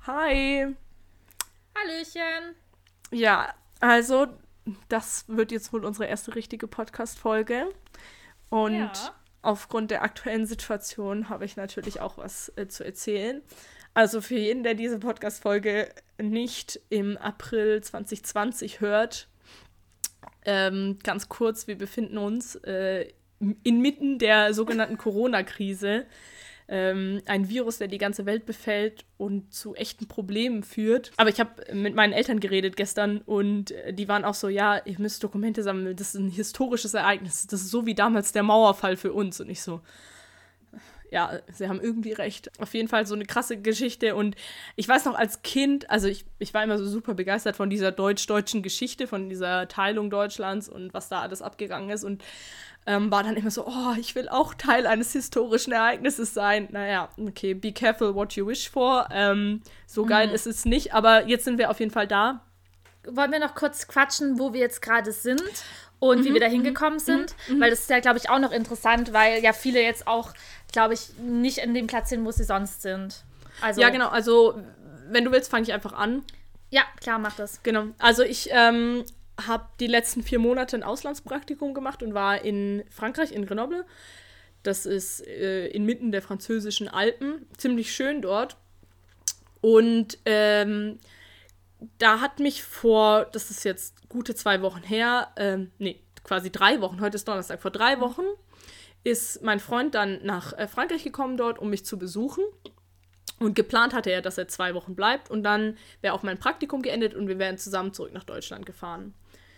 Hi. Hallöchen. Ja, also das wird jetzt wohl unsere erste richtige Podcast-Folge. Und Ja. aufgrund der aktuellen Situation habe ich natürlich auch was zu erzählen. Also für jeden, der diese Podcast-Folge nicht im April 2020 hört, ganz kurz, wir befinden uns inmitten der sogenannten Corona-Krise. Ein Virus, der die ganze Welt befällt und zu echten Problemen führt. Aber ich habe mit meinen Eltern geredet gestern und die waren auch so, ja, ihr müsst Dokumente sammeln, das ist ein historisches Ereignis, das ist so wie damals der Mauerfall für uns. Und ich so, ja, sie haben irgendwie recht. Auf jeden Fall so eine krasse Geschichte. Und ich weiß noch als Kind, also ich war immer so super begeistert von dieser deutsch-deutschen Geschichte, von dieser Teilung Deutschlands und was da alles abgegangen ist. Und war dann immer so, oh, ich will auch Teil eines historischen Ereignisses sein. Naja, okay, be careful what you wish for. So geil ist es nicht, aber jetzt sind wir auf jeden Fall da. Wollen wir noch kurz quatschen, wo wir jetzt gerade sind und wie wir da hingekommen sind? Weil das ist ja, glaube ich, auch noch interessant, weil ja viele jetzt auch, glaube ich, nicht in dem Platz sind, wo sie sonst sind. Also, Ja, genau, also wenn du willst, fange ich einfach an. Ja, klar, mach das. Genau, also ich habe die letzten 4 Monate ein Auslandspraktikum gemacht und war in Frankreich, in Grenoble. Das ist inmitten der französischen Alpen. Ziemlich schön dort. Und da hat mich vor, das ist jetzt gute 2 Wochen her, quasi 3 Wochen, heute ist Donnerstag, vor 3 Wochen ist mein Freund dann nach Frankreich gekommen dort, um mich zu besuchen. Und geplant hatte er, dass er 2 Wochen bleibt. Und dann wäre auch mein Praktikum geendet und wir wären zusammen zurück nach Deutschland gefahren.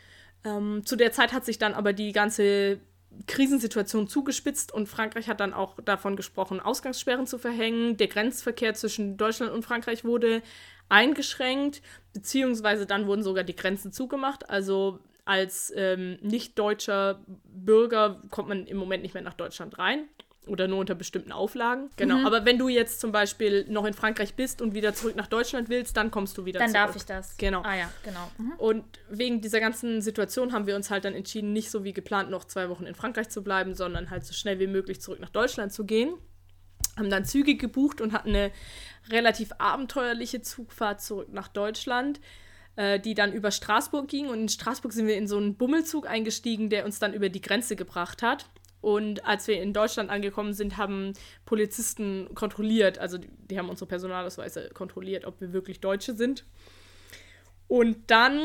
Zu der Zeit hat sich dann aber die ganze Krisensituation zugespitzt und Frankreich hat dann auch davon gesprochen, Ausgangssperren zu verhängen. Der Grenzverkehr zwischen Deutschland und Frankreich wurde eingeschränkt, beziehungsweise dann wurden sogar die Grenzen zugemacht. Also als nicht-deutscher Bürger kommt man im Moment nicht mehr nach Deutschland rein. Oder nur unter bestimmten Auflagen. Genau, aber wenn du jetzt zum Beispiel noch in Frankreich bist und wieder zurück nach Deutschland willst, dann kommst du wieder Dann zurück. darf ich das. Genau. Ah ja, genau. Und wegen dieser ganzen Situation haben wir uns halt dann entschieden, nicht so wie geplant noch 2 Wochen in Frankreich zu bleiben, sondern halt so schnell wie möglich zurück nach Deutschland zu gehen. Haben dann Züge gebucht und hatten eine relativ abenteuerliche Zugfahrt zurück nach Deutschland, die dann über Straßburg ging. Und in Straßburg sind wir in so einen Bummelzug eingestiegen, der uns dann über die Grenze gebracht hat. Und als wir in Deutschland angekommen sind, haben Polizisten kontrolliert, also die haben unsere Personalausweise kontrolliert, ob wir wirklich Deutsche sind. Und dann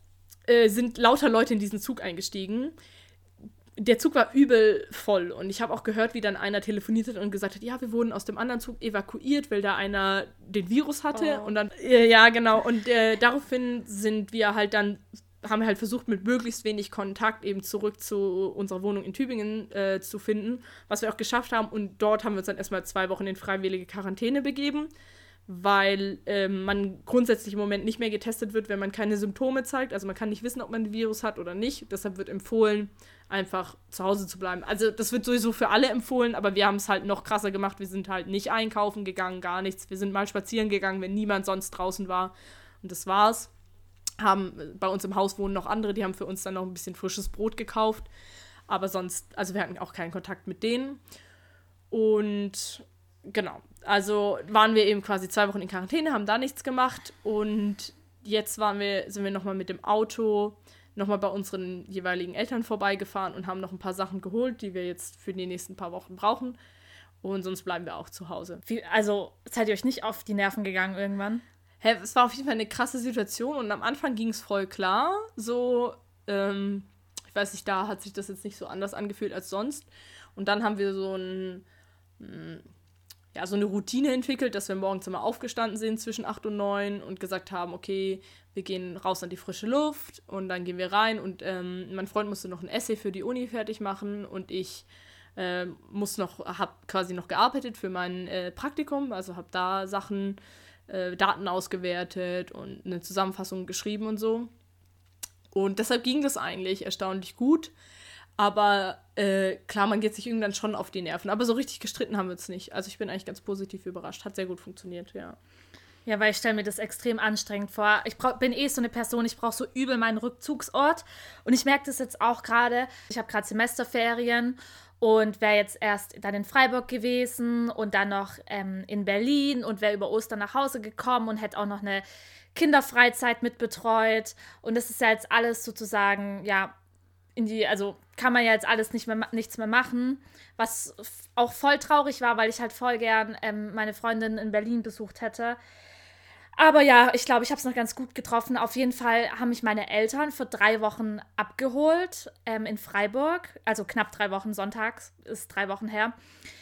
sind lauter Leute in diesen Zug eingestiegen. Der Zug war übel voll und ich habe auch gehört, wie dann einer telefoniert hat und gesagt hat, ja, wir wurden aus dem anderen Zug evakuiert, weil da einer den Virus hatte. Und dann, ja, genau, und daraufhin sind wir halt dann haben wir halt versucht, mit möglichst wenig Kontakt eben zurück zu unserer Wohnung in Tübingen zu finden, was wir auch geschafft haben. Und dort haben wir uns dann erstmal 2 Wochen in freiwillige Quarantäne begeben, weil man grundsätzlich im Moment nicht mehr getestet wird, wenn man keine Symptome zeigt. Also man kann nicht wissen, ob man ein Virus hat oder nicht. Deshalb wird empfohlen, einfach zu Hause zu bleiben. Also das wird sowieso für alle empfohlen, aber wir haben es halt noch krasser gemacht. Wir sind halt nicht einkaufen gegangen, gar nichts. Wir sind mal spazieren gegangen, wenn niemand sonst draußen war. Und das war's. Haben bei uns im Haus wohnen noch andere, die haben für uns dann noch ein bisschen frisches Brot gekauft. Aber sonst, also wir hatten auch keinen Kontakt mit denen. Und genau, also waren wir eben quasi 2 Wochen in Quarantäne, haben da nichts gemacht. Und jetzt sind wir nochmal mit dem Auto nochmal bei unseren jeweiligen Eltern vorbeigefahren und haben noch ein paar Sachen geholt, die wir jetzt für die nächsten paar Wochen brauchen. Und sonst bleiben wir auch zu Hause. Also seid ihr euch nicht auf die Nerven gegangen irgendwann? Es war auf jeden Fall eine krasse Situation und am Anfang ging es voll klar. So, ich weiß nicht, da hat sich das jetzt nicht so anders angefühlt als sonst. Und dann haben wir so eine Routine entwickelt, dass wir morgens immer aufgestanden sind zwischen 8 und 9 und gesagt haben, okay, wir gehen raus an die frische Luft und dann gehen wir rein. Und mein Freund musste noch ein Essay für die Uni fertig machen und ich habe quasi noch gearbeitet für mein Praktikum, also habe da Daten ausgewertet und eine Zusammenfassung geschrieben und so. Und deshalb ging das eigentlich erstaunlich gut. Aber klar, man geht sich irgendwann schon auf die Nerven. Aber so richtig gestritten haben wir uns nicht. Also ich bin eigentlich ganz positiv überrascht. Hat sehr gut funktioniert, ja. Ja, weil ich stelle mir das extrem anstrengend vor. Ich bin so eine Person, ich brauche so übel meinen Rückzugsort. Und ich merke das jetzt auch gerade. Ich habe gerade Semesterferien und wäre jetzt erst dann in Freiburg gewesen und dann noch in Berlin und wäre über Ostern nach Hause gekommen und hätte auch noch eine Kinderfreizeit mitbetreut. Und das ist ja jetzt alles sozusagen, ja, also kann man ja jetzt alles nichts mehr machen, was auch voll traurig war, weil ich halt voll gern meine Freundin in Berlin besucht hätte. Aber ja, ich glaube, ich habe es noch ganz gut getroffen. Auf jeden Fall haben mich meine Eltern für 3 Wochen abgeholt in Freiburg. Also knapp 3 Wochen, sonntags, ist 3 Wochen her.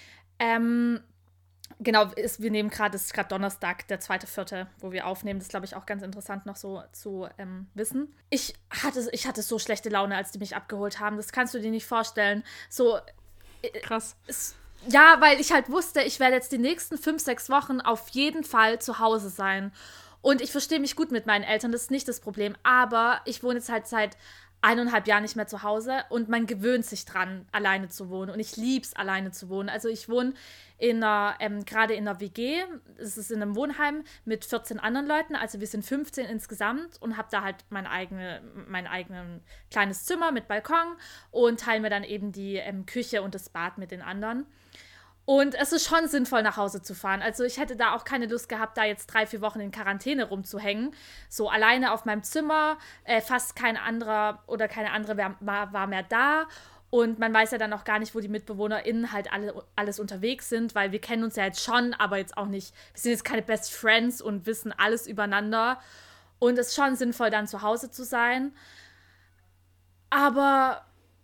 Genau, wir nehmen gerade, es ist gerade Donnerstag, der 2.4., wo wir aufnehmen. Das ist, glaube ich, auch ganz interessant noch so zu wissen. Ich hatte so schlechte Laune, als die mich abgeholt haben. Das kannst du dir nicht vorstellen. So krass. Ja, weil ich halt wusste, ich werde jetzt die nächsten 5, 6 Wochen auf jeden Fall zu Hause sein. Und ich verstehe mich gut mit meinen Eltern, das ist nicht das Problem. Aber ich wohne jetzt halt seit 1,5 Jahren nicht mehr zu Hause und man gewöhnt sich dran, alleine zu wohnen. Und ich liebe es, alleine zu wohnen. Also ich wohne gerade in einer WG, es ist in einem Wohnheim mit 14 anderen Leuten, also wir sind 15 insgesamt und habe da halt mein eigenes kleines Zimmer mit Balkon und teile mir dann eben die Küche und das Bad mit den anderen. Und es ist schon sinnvoll, nach Hause zu fahren. Also ich hätte da auch keine Lust gehabt, da jetzt 3, 4 Wochen in Quarantäne rumzuhängen. So alleine auf meinem Zimmer, fast kein anderer oder keine andere war mehr da. Und man weiß ja dann auch gar nicht, wo die MitbewohnerInnen halt alles unterwegs sind, weil wir kennen uns ja jetzt schon, aber jetzt auch nicht, wir sind jetzt keine Best Friends und wissen alles übereinander. Und es ist schon sinnvoll, dann zu Hause zu sein. Aber,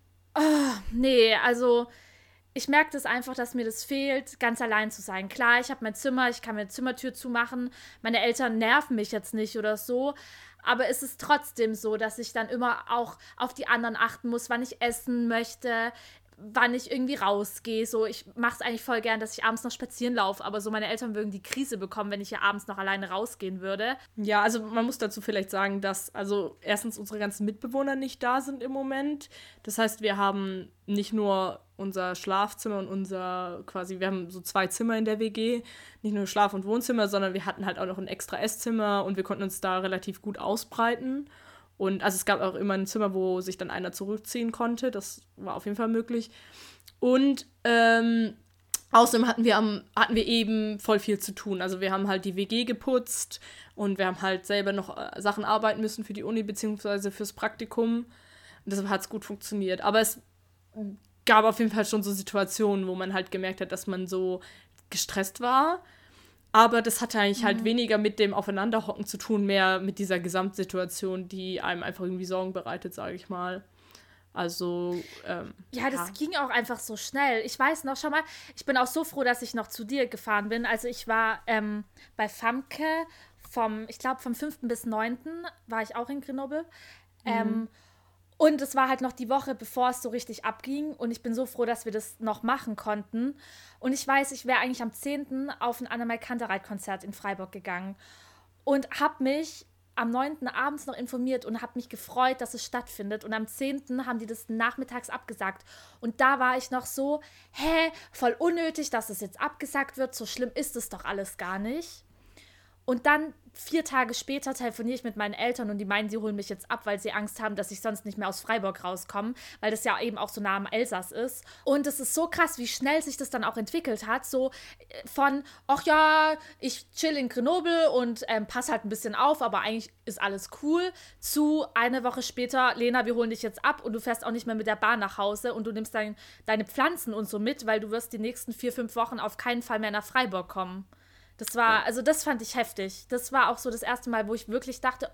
nee, also ich merke das einfach, dass mir das fehlt, ganz allein zu sein. Klar, ich habe mein Zimmer, ich kann mir die Zimmertür zumachen. Meine Eltern nerven mich jetzt nicht oder so. Aber es ist trotzdem so, dass ich dann immer auch auf die anderen achten muss, wann ich essen möchte, wann ich irgendwie rausgehe. So, ich mache es eigentlich voll gern, dass ich abends noch spazieren laufe. Aber so meine Eltern würden die Krise bekommen, wenn ich ja abends noch alleine rausgehen würde. Ja, also man muss dazu vielleicht sagen, dass also erstens unsere ganzen Mitbewohner nicht da sind im Moment. Das heißt, wir haben nicht nur unser Schlafzimmer und wir haben so 2 Zimmer in der WG, nicht nur Schlaf- und Wohnzimmer, sondern wir hatten halt auch noch ein extra Esszimmer und wir konnten uns da relativ gut ausbreiten. Und also es gab auch immer ein Zimmer, wo sich dann einer zurückziehen konnte. Das war auf jeden Fall möglich. Und außerdem hatten wir eben voll viel zu tun. Also wir haben halt die WG geputzt und wir haben halt selber noch Sachen arbeiten müssen für die Uni beziehungsweise fürs Praktikum. Und deshalb hat es gut funktioniert. Aber es gab auf jeden Fall schon so Situationen, wo man halt gemerkt hat, dass man so gestresst war. Aber das hatte eigentlich halt weniger mit dem Aufeinanderhocken zu tun, mehr mit dieser Gesamtsituation, die einem einfach irgendwie Sorgen bereitet, sage ich mal. Also, ja, das ging auch einfach so schnell. Ich weiß noch, schau mal, ich bin auch so froh, dass ich noch zu dir gefahren bin. Also ich war bei Famke vom 5. bis 9. war ich auch in Grenoble. Und es war halt noch die Woche, bevor es so richtig abging. Und ich bin so froh, dass wir das noch machen konnten. Und ich weiß, ich wäre eigentlich am 10. auf ein Annemai Kantereit-Konzert in Freiburg gegangen. Und habe mich am 9. abends noch informiert und habe mich gefreut, dass es stattfindet. Und am 10. haben die das nachmittags abgesagt. Und da war ich noch so, voll unnötig, dass es jetzt abgesagt wird. So schlimm ist es doch alles gar nicht. Und dann 4 Tage später telefoniere ich mit meinen Eltern und die meinen, sie holen mich jetzt ab, weil sie Angst haben, dass ich sonst nicht mehr aus Freiburg rauskomme, weil das ja eben auch so nah am Elsass ist. Und es ist so krass, wie schnell sich das dann auch entwickelt hat. So von, ach ja, ich chill in Grenoble und passe halt ein bisschen auf, aber eigentlich ist alles cool, zu 1 Woche später, Lena, wir holen dich jetzt ab und du fährst auch nicht mehr mit der Bahn nach Hause und du nimmst deine Pflanzen und so mit, weil du wirst die nächsten 4, 5 Wochen auf keinen Fall mehr nach Freiburg kommen. Das war, also das fand ich heftig. Das war auch so das erste Mal, wo ich wirklich dachte,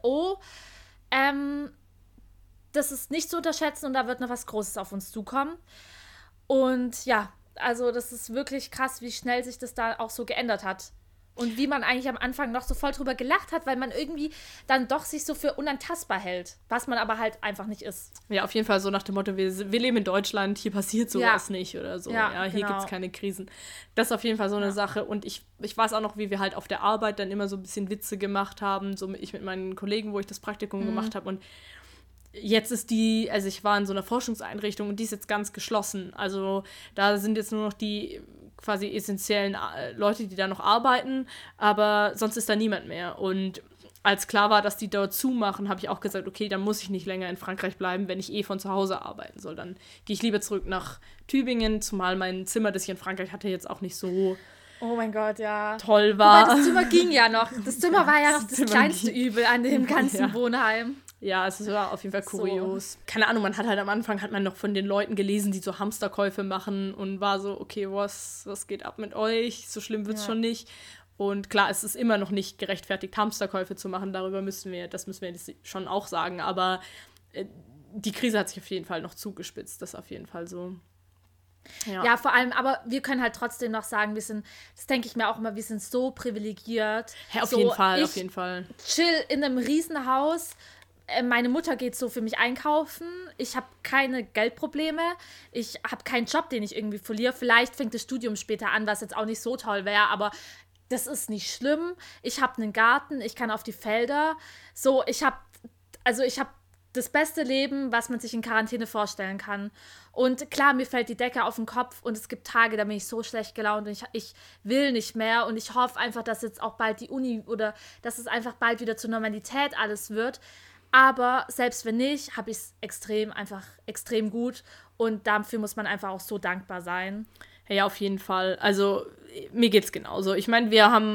das ist nicht zu unterschätzen und da wird noch was Großes auf uns zukommen. Und ja, also das ist wirklich krass, wie schnell sich das da auch so geändert hat. Und wie man eigentlich am Anfang noch so voll drüber gelacht hat, weil man irgendwie dann doch sich so für unantastbar hält, was man aber halt einfach nicht ist. Ja, auf jeden Fall so nach dem Motto, wir leben in Deutschland, hier passiert sowas nicht oder so. Ja, hier gibt's keine Krisen. Das ist auf jeden Fall so eine Sache. Und ich weiß auch noch, wie wir halt auf der Arbeit dann immer so ein bisschen Witze gemacht haben, so ich mit meinen Kollegen, wo ich das Praktikum gemacht habe. Und jetzt ist also ich war in so einer Forschungseinrichtung und die ist jetzt ganz geschlossen. Also da sind jetzt nur noch die quasi essentiellen Leute, die da noch arbeiten, aber sonst ist da niemand mehr. Und als klar war, dass die dort zumachen, habe ich auch gesagt, okay, dann muss ich nicht länger in Frankreich bleiben, wenn ich von zu Hause arbeiten soll. Dann gehe ich lieber zurück nach Tübingen, zumal mein Zimmer, das ich in Frankreich hatte, jetzt auch nicht so Oh mein Gott, ja. toll war. Wobei, das Zimmer ging ja noch. Das Zimmer war ja noch das kleinste Übel an dem ganzen Wohnheim. Ja, es war auf jeden Fall kurios. So. Keine Ahnung, man hat halt am Anfang noch von den Leuten gelesen, die so Hamsterkäufe machen und war so, okay, was geht ab mit euch? So schlimm wird's schon nicht. Und klar, es ist immer noch nicht gerechtfertigt, Hamsterkäufe zu machen. Darüber müssen wir jetzt schon auch sagen. Aber die Krise hat sich auf jeden Fall noch zugespitzt. Das ist auf jeden Fall so. Ja, vor allem, aber wir können halt trotzdem noch sagen, das denke ich mir auch immer, wir sind so privilegiert. Ja, auf jeden Fall. Chill in einem Riesenhaus. Meine Mutter geht so für mich einkaufen. Ich habe keine Geldprobleme. Ich habe keinen Job, den ich irgendwie verliere. Vielleicht fängt das Studium später an, was jetzt auch nicht so toll wäre, aber das ist nicht schlimm. Ich habe einen Garten, ich kann auf die Felder. So, ich habe das beste Leben, was man sich in Quarantäne vorstellen kann. Und klar, mir fällt die Decke auf den Kopf und es gibt Tage, da bin ich so schlecht gelaunt und ich will nicht mehr und ich hoffe einfach, dass jetzt auch bald die Uni oder dass es einfach bald wieder zur Normalität alles wird. Aber selbst wenn nicht, habe ich es extrem gut und dafür muss man einfach auch so dankbar sein. Ja, auf jeden Fall. Also mir geht's genauso. Ich meine,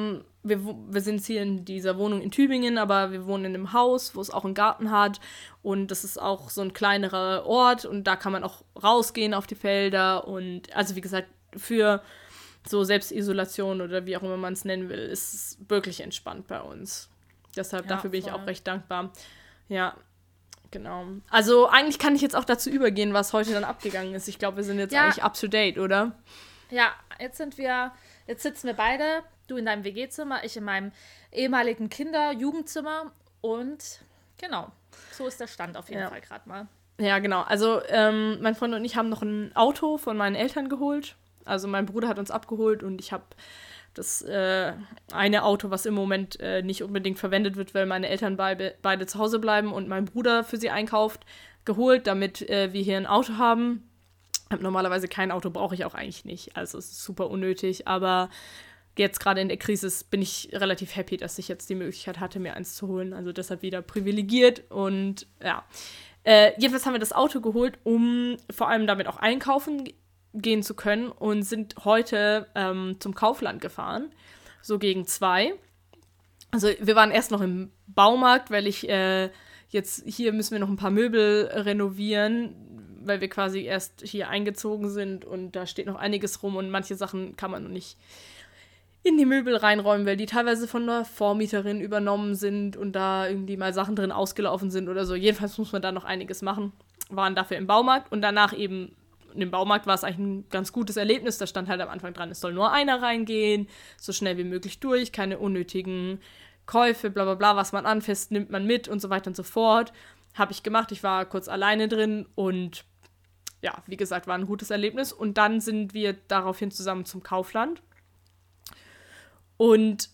wir sind hier in dieser Wohnung in Tübingen, aber wir wohnen in einem Haus, wo es auch einen Garten hat und das ist auch so ein kleinerer Ort und da kann man auch rausgehen auf die Felder und also wie gesagt, für so Selbstisolation oder wie auch immer man es nennen will, ist es wirklich entspannt bei uns. Deshalb, dafür bin ich auch recht dankbar. Ja, genau. Also eigentlich kann ich jetzt auch dazu übergehen, was heute dann abgegangen ist. Ich glaube, wir sind jetzt eigentlich up to date, oder? Ja, jetzt sitzen wir beide, du in deinem WG-Zimmer, ich in meinem ehemaligen Jugendzimmer und genau, so ist der Stand auf jeden Fall gerade mal. Ja, genau. Also mein Freund und ich haben noch ein Auto von meinen Eltern geholt. Also mein Bruder hat uns abgeholt und ich habe das eine Auto, was im Moment nicht unbedingt verwendet wird, weil meine Eltern beide zu Hause bleiben und mein Bruder für sie einkauft, geholt, damit wir hier ein Auto haben. Normalerweise kein Auto brauche ich auch eigentlich nicht, also es ist super unnötig, aber jetzt gerade in der Krise bin ich relativ happy, dass ich jetzt die Möglichkeit hatte, mir eins zu holen, also deshalb wieder privilegiert und ja. Jedenfalls haben wir das Auto geholt, um vor allem damit auch einkaufen gehen zu können und sind heute zum Kaufland gefahren, so gegen 2. Also wir waren erst noch im Baumarkt, weil jetzt hier müssen wir noch ein paar Möbel renovieren, weil wir quasi erst hier eingezogen sind und da steht noch einiges rum und manche Sachen kann man noch nicht in die Möbel reinräumen, weil die teilweise von einer Vormieterin übernommen sind und da irgendwie mal Sachen drin ausgelaufen sind oder so. Jedenfalls muss man da noch einiges machen. Waren dafür im Baumarkt und danach eben im Baumarkt war es eigentlich ein ganz gutes Erlebnis. Da stand halt am Anfang dran, es soll nur einer reingehen, so schnell wie möglich durch, keine unnötigen Käufe, bla bla bla, was man anfasst, nimmt man mit und so weiter und so fort. Habe ich gemacht, ich war kurz alleine drin und ja, wie gesagt, war ein gutes Erlebnis. Und dann sind wir daraufhin zusammen zum Kaufland. Und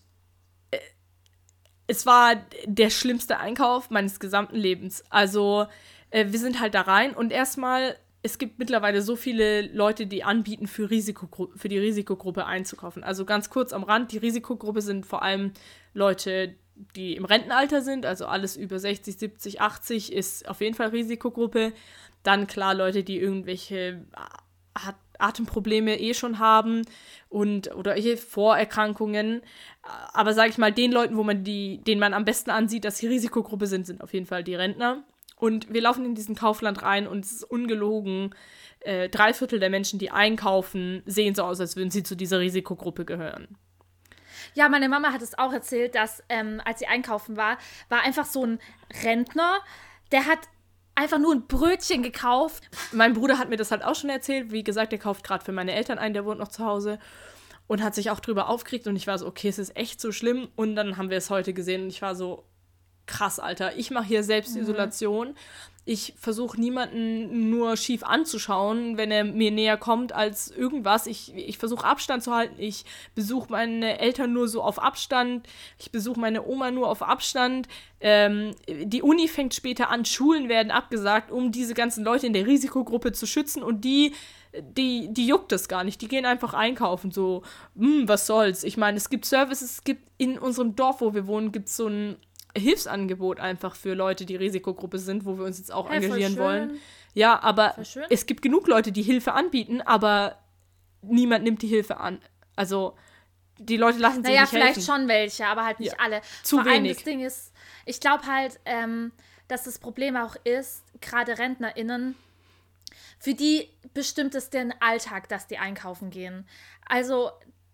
es war der schlimmste Einkauf meines gesamten Lebens. Also wir sind halt da rein und erstmal, es gibt mittlerweile so viele Leute, die anbieten, für die Risikogruppe einzukaufen. Also ganz kurz am Rand, die Risikogruppe sind vor allem Leute, die im Rentenalter sind, also alles über 60, 70, 80 ist auf jeden Fall Risikogruppe. Dann klar Leute, die irgendwelche Atemprobleme schon haben oder Vorerkrankungen. Aber sage ich mal, den Leuten, denen man am besten ansieht, dass sie Risikogruppe sind auf jeden Fall die Rentner. Und wir laufen in diesen Kaufland rein und es ist ungelogen, 3/4 der Menschen, die einkaufen, sehen so aus, als würden sie zu dieser Risikogruppe gehören. Ja, meine Mama hat es auch erzählt, dass, als sie einkaufen war einfach so ein Rentner, der hat einfach nur ein Brötchen gekauft. Mein Bruder hat mir das halt auch schon erzählt. Wie gesagt, der kauft gerade für meine Eltern ein, der wohnt noch zu Hause. Und hat sich auch drüber aufgeregt. Und ich war so, okay, es ist echt so schlimm. Und dann haben wir es heute gesehen. Und ich war so, krass, Alter. Ich mache hier Selbstisolation. Ich versuche niemanden nur schief anzuschauen, wenn er mir näher kommt als irgendwas. Ich versuche Abstand zu halten. Ich besuche meine Eltern nur so auf Abstand. Ich besuche meine Oma nur auf Abstand. Die Uni fängt später an. Schulen werden abgesagt, um diese ganzen Leute in der Risikogruppe zu schützen. Und die juckt das gar nicht. Die gehen einfach einkaufen. So, was soll's. Ich meine, es gibt Services. Es gibt in unserem Dorf, wo wir wohnen, gibt es so ein Hilfsangebot einfach für Leute, die Risikogruppe sind, wo wir uns jetzt auch engagieren voll schön. wollen. Ja, aber Voll schön. es gibt genug Leute, die Hilfe anbieten, aber niemand nimmt die Hilfe an. Also die Leute lassen sich Naja, nicht vielleicht helfen. schon welche, aber halt nicht alle. Zu Vor allem wenig. das Ding ist, ich glaube halt, dass das Problem auch ist, gerade RentnerInnen, für die bestimmt es den Alltag, dass die einkaufen gehen. Also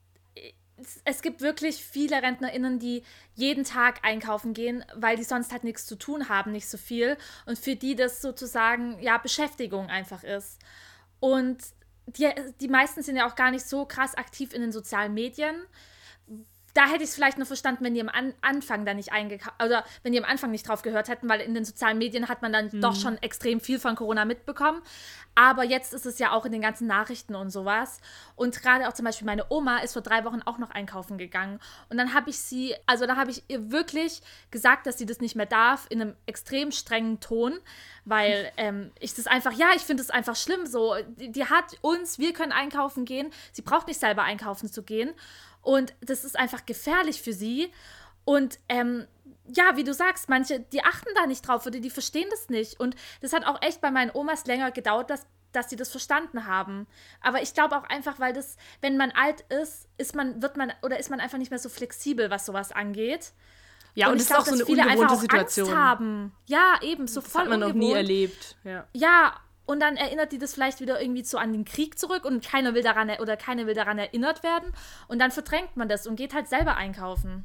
es gibt wirklich viele RentnerInnen, die jeden Tag einkaufen gehen, weil die sonst halt nichts zu tun haben, nicht so viel. Und für die das sozusagen, ja, Beschäftigung einfach ist. Und die meisten sind ja auch gar nicht so krass aktiv in den sozialen Medien. Da hätte ich es vielleicht noch verstanden, wenn die am Anfang da nicht oder wenn die am Anfang nicht drauf gehört hätten, weil in den sozialen Medien hat man dann doch schon extrem viel von Corona mitbekommen. Aber jetzt ist es ja auch in den ganzen Nachrichten und sowas. Und gerade auch zum Beispiel meine Oma ist vor 3 Wochen auch noch einkaufen gegangen. Und dann habe ich ihr wirklich gesagt, dass sie das nicht mehr darf, in einem extrem strengen Ton, weil ich finde es einfach schlimm so. Die hat uns, wir können einkaufen gehen. Sie braucht nicht selber einkaufen zu gehen. Und das ist einfach gefährlich für sie. Und ja, wie du sagst, manche, die achten da nicht drauf oder die verstehen das nicht. Und das hat auch echt bei meinen Omas länger gedauert, dass sie das verstanden haben. Aber ich glaube auch einfach, weil das, wenn man alt ist, ist man einfach nicht mehr so flexibel, was sowas angeht. Ja, und es ist auch so eine ungewohnte Situation. Angst haben. Ja, eben, so voll ungewohnt. Das hat man noch nie erlebt. Ja, und dann erinnert die das vielleicht wieder irgendwie so an den Krieg zurück und keine will daran erinnert werden. Und dann verdrängt man das und geht halt selber einkaufen.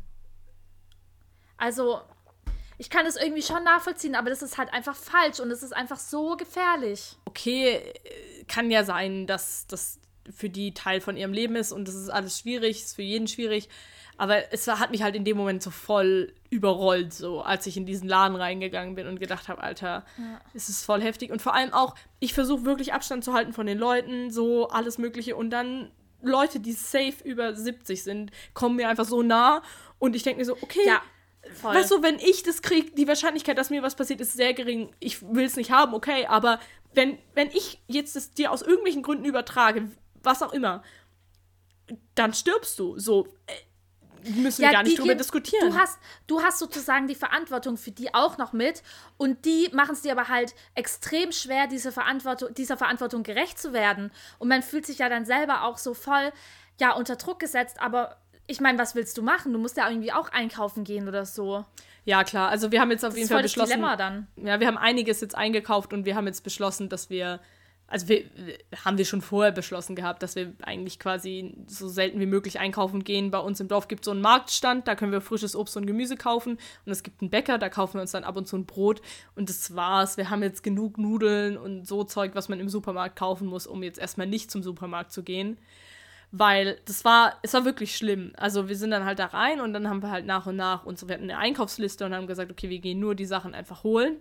Also, ich kann es irgendwie schon nachvollziehen, aber das ist halt einfach falsch und es ist einfach so gefährlich. Okay, kann ja sein, dass das für die Teil von ihrem Leben ist und das ist alles schwierig, ist für jeden schwierig. Aber es hat mich halt in dem Moment so voll überrollt, so als ich in diesen Laden reingegangen bin und gedacht habe, Alter, es ist voll heftig. Und vor allem auch, ich versuche wirklich Abstand zu halten von den Leuten, so alles Mögliche. Und dann Leute, die safe über 70 sind, kommen mir einfach so nah. Und ich denke mir so, okay, ja, voll. Weißt du, wenn ich das kriege, die Wahrscheinlichkeit, dass mir was passiert, ist sehr gering. Ich will es nicht haben, okay, aber wenn ich jetzt das dir aus irgendwelchen Gründen übertrage, was auch immer, dann stirbst du. So, müssen wir gar nicht drüber diskutieren. Du hast sozusagen die Verantwortung für die auch noch mit und die machen es dir aber halt extrem schwer, dieser Verantwortung gerecht zu werden. Und man fühlt sich ja dann selber auch so voll, ja, unter Druck gesetzt, aber ich meine, was willst du machen? Du musst ja irgendwie auch einkaufen gehen oder so. Ja, klar. Also wir haben jetzt auf jeden Fall beschlossen. Das ist voll das Dilemma dann. Ja, wir haben einiges jetzt eingekauft und wir haben jetzt beschlossen, dass wir haben wir schon vorher beschlossen gehabt, dass wir eigentlich quasi so selten wie möglich einkaufen gehen. Bei uns im Dorf gibt es so einen Marktstand, da können wir frisches Obst und Gemüse kaufen. Und es gibt einen Bäcker, da kaufen wir uns dann ab und zu ein Brot. Und das war's. Wir haben jetzt genug Nudeln und so Zeug, was man im Supermarkt kaufen muss, um jetzt erstmal nicht zum Supermarkt zu gehen. Weil es war wirklich schlimm. Also wir sind dann halt da rein und dann haben wir halt nach und nach wir hatten eine Einkaufsliste und haben gesagt, okay, wir gehen nur die Sachen einfach holen.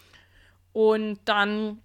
Und dann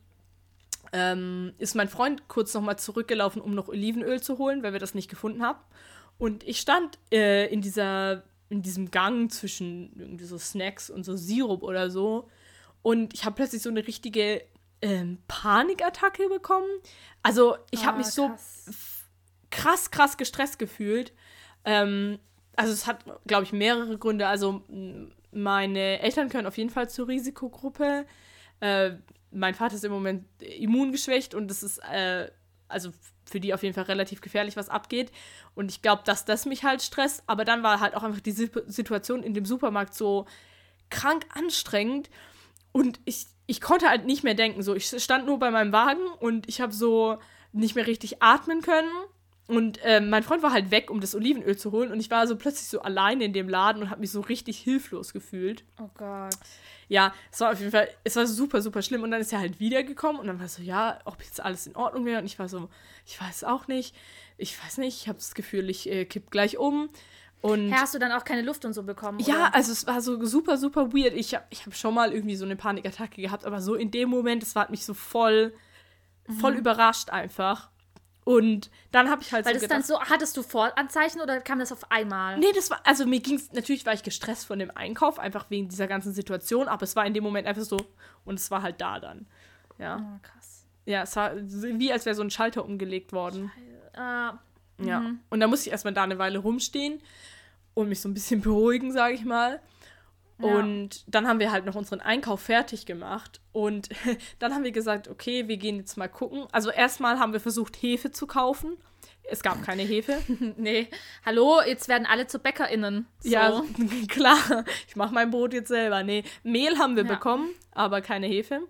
ist mein Freund kurz nochmal zurückgelaufen, um noch Olivenöl zu holen, weil wir das nicht gefunden haben. Und ich stand in diesem Gang zwischen irgendwie so Snacks und so Sirup oder so. Und ich habe plötzlich so eine richtige Panikattacke bekommen. Also ich habe mich so krass gestresst gefühlt. Also es hat, glaube ich, mehrere Gründe. Also meine Eltern gehören auf jeden Fall zur Risikogruppe. Mein Vater ist im Moment immungeschwächt und das ist also für die auf jeden Fall relativ gefährlich, was abgeht. Und ich glaube, dass das mich halt stresst. Aber dann war halt auch einfach die Situation in dem Supermarkt so krank anstrengend. Und ich konnte halt nicht mehr denken. So, ich stand nur bei meinem Wagen und ich habe so nicht mehr richtig atmen können. Und mein Freund war halt weg, um das Olivenöl zu holen. Und ich war so plötzlich so alleine in dem Laden und habe mich so richtig hilflos gefühlt. Oh Gott. Ja, es war auf jeden Fall, es war super, super schlimm. Und dann ist er halt wiedergekommen und dann war so, ja, ob jetzt alles in Ordnung wäre. Und ich war so, ich weiß auch nicht. Ich weiß nicht, ich habe das Gefühl, ich kipp gleich um. Und hast du dann auch keine Luft und so bekommen? Ja, oder? also es war so super, super weird. Ich hab schon mal irgendwie so eine Panikattacke gehabt, aber so in dem Moment, es hat mich so voll überrascht einfach. Und dann habe ich halt Weil so das gedacht, dann so, hattest du Voranzeichen oder kam das auf einmal? Nee, das war, also mir ging's, natürlich war ich gestresst von dem Einkauf, einfach wegen dieser ganzen Situation, aber es war in dem Moment einfach so, und es war halt da dann. Ja. Oh, krass. Ja, es war wie, als wäre so ein Schalter umgelegt worden. Ja. Und da musste ich erstmal da eine Weile rumstehen und mich so ein bisschen beruhigen, sage ich mal. Und dann haben wir halt noch unseren Einkauf fertig gemacht und dann haben wir gesagt, okay, wir gehen jetzt mal gucken. Also erstmal haben wir versucht, Hefe zu kaufen. Es gab keine Hefe. Nee, hallo, jetzt werden alle zu BäckerInnen. So. Ja, klar, ich mache mein Brot jetzt selber. Nee, Mehl haben wir bekommen, aber keine Hefe.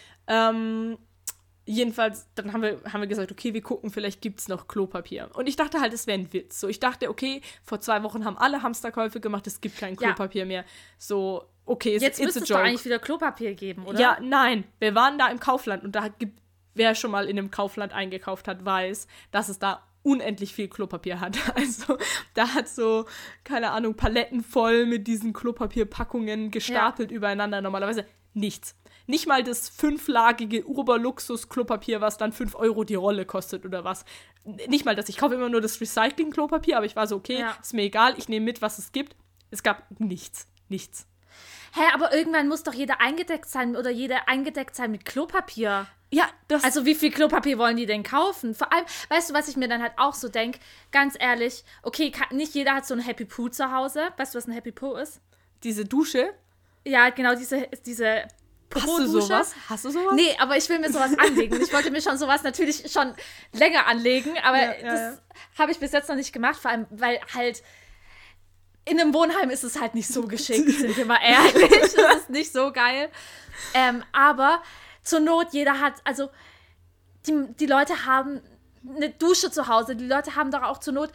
Jedenfalls, dann haben wir gesagt, okay, wir gucken, vielleicht gibt es noch Klopapier. Und ich dachte halt, es wäre ein Witz. So, ich dachte, okay, vor 2 Wochen haben alle Hamsterkäufe gemacht, es gibt kein Klopapier mehr. So, okay, jetzt müsste es doch eigentlich wieder Klopapier geben, oder? Ja, nein, wir waren da im Kaufland und wer schon mal in einem Kaufland eingekauft hat, weiß, dass es da unendlich viel Klopapier hat. Also, da hat so, keine Ahnung, Paletten voll mit diesen Klopapierpackungen gestapelt übereinander. Normalerweise nichts. Nicht mal das 5-lagige Oberluxus-Klopapier, was dann 5 € die Rolle kostet oder was. Nicht mal das. Ich kaufe immer nur das Recycling-Klopapier, aber ich war so, okay, ist mir egal, ich nehme mit, was es gibt. Es gab nichts. Nichts. Hä, aber irgendwann muss doch jeder eingedeckt sein oder jeder eingedeckt sein mit Klopapier. Ja, also wie viel Klopapier wollen die denn kaufen? Vor allem, weißt du, was ich mir dann halt auch so denke? Ganz ehrlich, okay, nicht jeder hat so ein Happy Poo zu Hause. Weißt du, was ein Happy Poo ist? Diese Dusche? Ja, genau, diese Hast du sowas? Nee, aber ich will mir sowas anlegen. Ich wollte mir schon sowas natürlich schon länger anlegen, aber das habe ich bis jetzt noch nicht gemacht, vor allem, weil halt in einem Wohnheim ist es halt nicht so geschickt, sind wir mal ehrlich. Das ist nicht so geil. Aber zur Not, jeder hat, also die Leute haben eine Dusche zu Hause, die Leute haben doch auch zur Not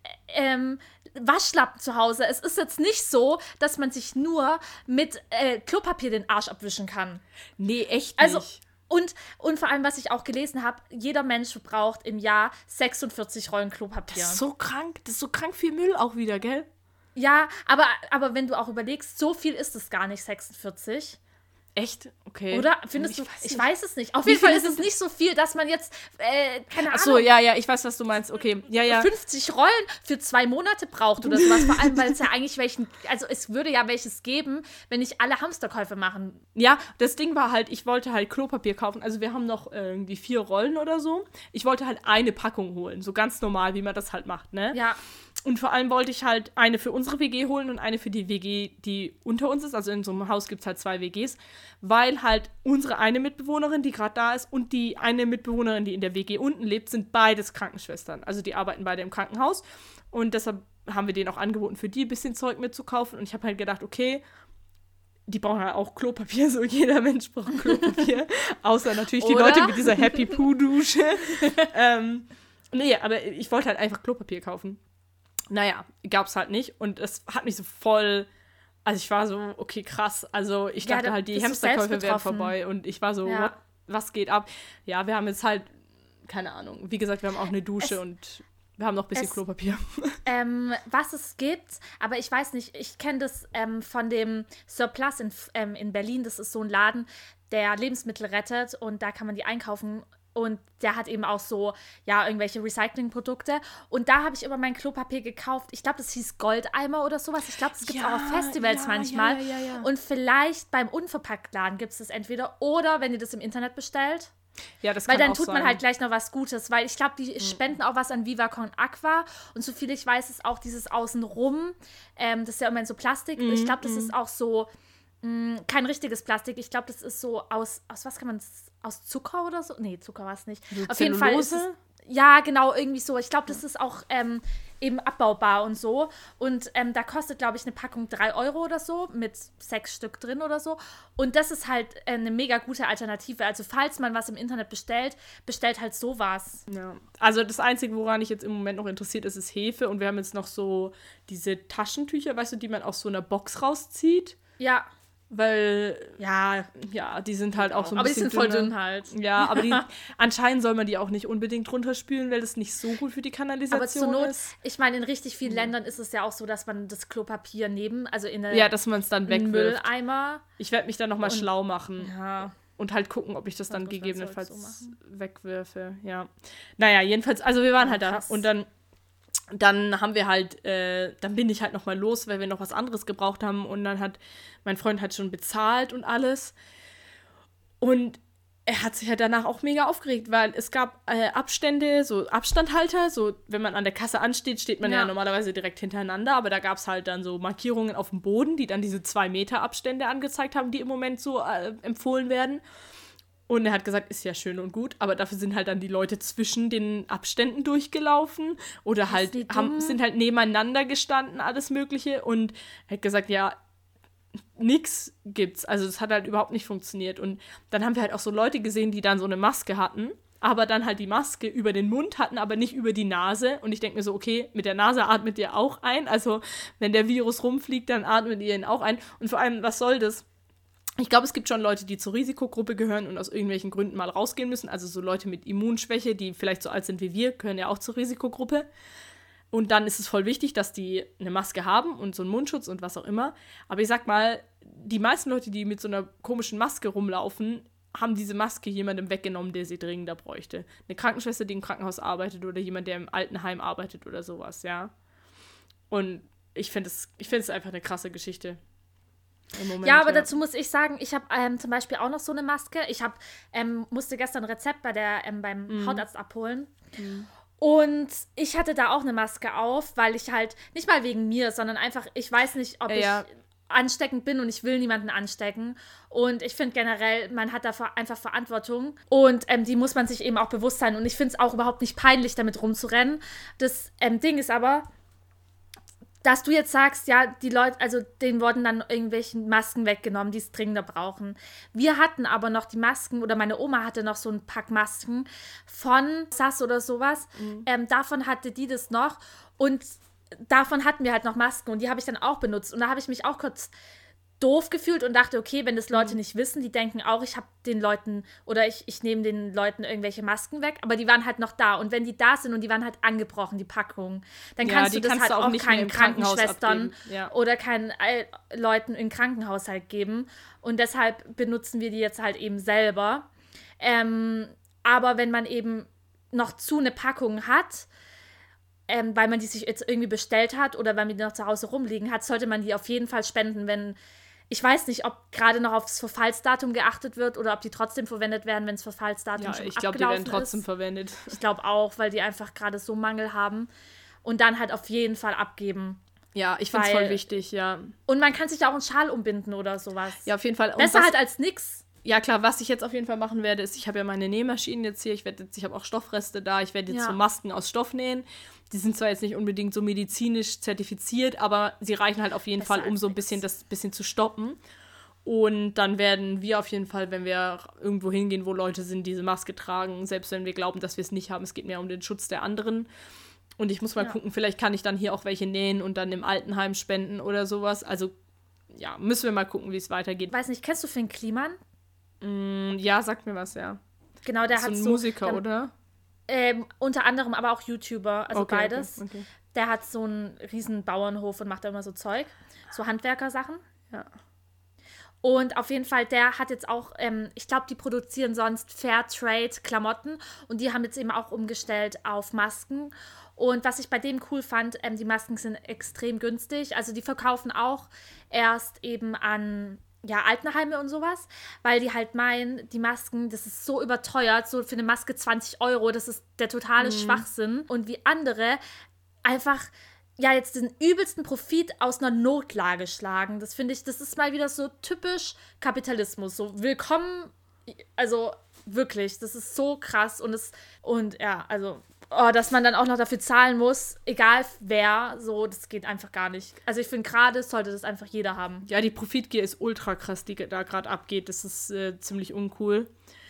Waschlappen zu Hause. Es ist jetzt nicht so, dass man sich nur mit Klopapier den Arsch abwischen kann. Nee, echt nicht. Also, und vor allem, was ich auch gelesen habe, jeder Mensch braucht im Jahr 46 Rollen Klopapier. Das ist so krank viel Müll auch wieder, gell? Ja, aber wenn du auch überlegst, so viel ist es gar nicht, 46. Echt? Okay. Oder? Findest du? Ich weiß es nicht. Auf jeden Fall ist es nicht so viel, dass man jetzt, keine Ahnung. Achso, ja, ich weiß, was du meinst. Okay, ja. 50 Rollen für 2 Monate braucht oder sowas. Vor allem, weil es ja eigentlich also es würde ja welches geben, wenn nicht alle Hamsterkäufe machen. Ja, das Ding war halt, ich wollte halt Klopapier kaufen. Also wir haben noch irgendwie 4 Rollen oder so. Ich wollte halt eine Packung holen. So ganz normal, wie man das halt macht, ne? Ja. Und vor allem wollte ich halt eine für unsere WG holen und eine für die WG, die unter uns ist. Also in so einem Haus gibt es halt 2 WGs. Weil halt unsere eine Mitbewohnerin, die gerade da ist, und die eine Mitbewohnerin, die in der WG unten lebt, sind beides Krankenschwestern. Also die arbeiten beide im Krankenhaus. Und deshalb haben wir denen auch angeboten, für die ein bisschen Zeug mitzukaufen. Und ich habe halt gedacht, okay, die brauchen halt auch Klopapier. So jeder Mensch braucht Klopapier. Außer natürlich die Leute mit dieser Happy Poo-Dusche. Nee, aber ich wollte halt einfach Klopapier kaufen. Naja, gab's halt nicht. Und es hat mich so voll... Also ich war so, okay, krass. Also ich dachte halt, die Hamsterkäufe wären vorbei. Und ich war so, was geht ab? Ja, wir haben jetzt halt, keine Ahnung. Wie gesagt, wir haben auch eine Dusche und wir haben noch ein bisschen Klopapier. Was es gibt, aber ich weiß nicht, ich kenne das von dem Surplus in Berlin. Das ist so ein Laden, der Lebensmittel rettet und da kann man die einkaufen. Und der hat eben auch so, ja, irgendwelche Recyclingprodukte. Und da habe ich immer mein Klopapier gekauft. Ich glaube, das hieß Goldeimer oder sowas. Ich glaube, das gibt es auch auf Festivals manchmal. Ja. Und vielleicht beim Unverpacktladen gibt es das entweder. Oder wenn ihr das im Internet bestellt. Ja, das kann auch sein. Weil dann tut man halt gleich noch was Gutes. Weil ich glaube, die spenden auch was an Viva Con Aqua. Und soviel ich weiß, ist auch dieses Außenrum. Das ist ja immer in so Plastik. Ich glaube, das ist auch so... kein richtiges Plastik. Ich glaube, das ist so aus was kann man das? Aus Zucker oder so? Nee, Zucker war es nicht. So auf jeden Fall ist es, ja, genau, irgendwie so. Ich glaube, das ist auch eben abbaubar und so. Und da kostet, glaube ich, eine Packung 3 € oder so, mit 6 Stück drin oder so. Und das ist halt eine mega gute Alternative. Also, falls man was im Internet bestellt halt sowas. Ja, also das Einzige, woran ich jetzt im Moment noch interessiert ist Hefe. Und wir haben jetzt noch so diese Taschentücher, weißt du, die man aus so einer Box rauszieht. Ja. Weil, ja, die sind halt auch so ein bisschen aber die sind voll dünn halt. Ja, aber anscheinend soll man die auch nicht unbedingt runterspülen, weil das nicht so gut für die Kanalisation ist. Aber zur Not, ich meine, in richtig vielen Ländern ist es ja auch so, dass man das Klopapier dass man es dann wegwirft. Mülleimer. Ich werde mich dann nochmal schlau machen. Ja. Und halt gucken, ob ich das dann gegebenenfalls so wegwirfe. Ja. Naja, jedenfalls, also wir waren halt da. Und dann haben wir halt, dann bin ich halt nochmal los, weil wir noch was anderes gebraucht haben. Und dann hat mein Freund halt schon bezahlt und alles. Und er hat sich halt danach auch mega aufgeregt, weil es gab Abstände, so Abstandhalter, so wenn man an der Kasse ansteht, steht man ja normalerweise direkt hintereinander, aber da gab es halt dann so Markierungen auf dem Boden, die dann diese 2 Meter Abstände angezeigt haben, die im Moment so empfohlen werden. Und er hat gesagt, ist ja schön und gut, aber dafür sind halt dann die Leute zwischen den Abständen durchgelaufen oder halt sind halt nebeneinander gestanden, alles Mögliche. Und er hat gesagt, ja, nix gibt's. Also das hat halt überhaupt nicht funktioniert. Und dann haben wir halt auch so Leute gesehen, die dann so eine Maske hatten, aber dann halt die Maske über den Mund hatten, aber nicht über die Nase. Und ich denke mir so, okay, mit der Nase atmet ihr auch ein. Also wenn der Virus rumfliegt, dann atmet ihr ihn auch ein. Und vor allem, was soll das? Ich glaube, es gibt schon Leute, die zur Risikogruppe gehören und aus irgendwelchen Gründen mal rausgehen müssen. Also so Leute mit Immunschwäche, die vielleicht so alt sind wie wir, gehören ja auch zur Risikogruppe. Und dann ist es voll wichtig, dass die eine Maske haben und so einen Mundschutz und was auch immer. Aber ich sag mal, die meisten Leute, die mit so einer komischen Maske rumlaufen, haben diese Maske jemandem weggenommen, der sie dringender bräuchte. Eine Krankenschwester, die im Krankenhaus arbeitet oder jemand, der im Altenheim arbeitet oder sowas, ja. Und ich finde es einfach eine krasse Geschichte. Im Moment, ja, aber dazu muss ich sagen, ich habe zum Beispiel auch noch so eine Maske. Ich musste gestern ein Rezept beim Hautarzt abholen. Und ich hatte da auch eine Maske auf, weil ich halt, nicht mal wegen mir, sondern einfach, ich weiß nicht, ob ich ansteckend bin und ich will niemanden anstecken. Und ich finde generell, man hat da einfach Verantwortung und die muss man sich eben auch bewusst sein. Und ich finde es auch überhaupt nicht peinlich, damit rumzurennen. Das Ding ist aber, dass du jetzt sagst, ja, die Leute, also denen wurden dann irgendwelche Masken weggenommen, die es dringender brauchen. Wir hatten aber noch die Masken, oder meine Oma hatte noch so ein Pack Masken von SAS oder sowas. Davon hatte die das noch und davon hatten wir halt noch Masken und die habe ich dann auch benutzt. Und da habe ich mich auch kurz doof gefühlt und dachte, okay, wenn das Leute nicht wissen, die denken auch, ich habe den Leuten oder ich nehme den Leuten irgendwelche Masken weg, aber die waren halt noch da und wenn die da sind und die waren halt angebrochen, die Packung, dann kannst du das halt auch keinen Krankenschwestern oder keinen Leuten im Krankenhaus halt geben und deshalb benutzen wir die jetzt halt eben selber. Aber wenn man eben noch eine Packung hat, weil man die sich jetzt irgendwie bestellt hat oder weil man die noch zu Hause rumliegen hat, sollte man die auf jeden Fall spenden, wenn ich weiß nicht, ob gerade noch auf das Verfallsdatum geachtet wird oder ob die trotzdem verwendet werden, wenn das Verfallsdatum schon abgelaufen ist. Ja, ich glaube, die werden trotzdem verwendet. Ich glaube auch, weil die einfach gerade so Mangel haben. Und dann halt auf jeden Fall abgeben. Ja, ich finde es voll wichtig, ja. Und man kann sich da auch einen Schal umbinden oder sowas. Ja, auf jeden Fall. Besser halt als nix. Ja, klar, was ich jetzt auf jeden Fall machen werde, ist, ich habe ja meine Nähmaschinen jetzt hier, ich habe auch Stoffreste da, ich werde jetzt so Masken aus Stoff nähen. Die sind zwar jetzt nicht unbedingt so medizinisch zertifiziert, aber sie reichen halt auf jeden Fall, um so ein bisschen das bisschen zu stoppen. Und dann werden wir auf jeden Fall, wenn wir irgendwo hingehen, wo Leute sind, diese Maske tragen, selbst wenn wir glauben, dass wir es nicht haben. Es geht mehr um den Schutz der anderen. Und ich muss mal gucken, vielleicht kann ich dann hier auch welche nähen und dann im Altenheim spenden oder sowas. Also, ja, müssen wir mal gucken, wie es weitergeht. Weiß nicht, kennst du Finn Kliman? Ja, sagt mir was, ja. Genau, der hat so ein Musiker, oder? Unter anderem aber auch YouTuber, also okay, beides. Okay. Der hat so einen riesen Bauernhof und macht da immer so Zeug, so Handwerkersachen. Ja. Und auf jeden Fall, der hat jetzt auch, ich glaube, die produzieren sonst Fairtrade-Klamotten und die haben jetzt eben auch umgestellt auf Masken. Und was ich bei dem cool fand, die Masken sind extrem günstig. Also die verkaufen auch erst eben an Altenheime und sowas, weil die halt meinen, die Masken, das ist so überteuert, so für eine Maske 20 €, das ist der totale Schwachsinn. Und wie andere einfach jetzt den übelsten Profit aus einer Notlage schlagen. Das finde ich, das ist mal wieder so typisch Kapitalismus. So willkommen, also wirklich, das ist so krass dass man dann auch noch dafür zahlen muss, egal wer, so, das geht einfach gar nicht. Also ich finde gerade, sollte das einfach jeder haben. Ja, die Profitgier ist ultra krass, die da gerade abgeht. Das ist ziemlich uncool.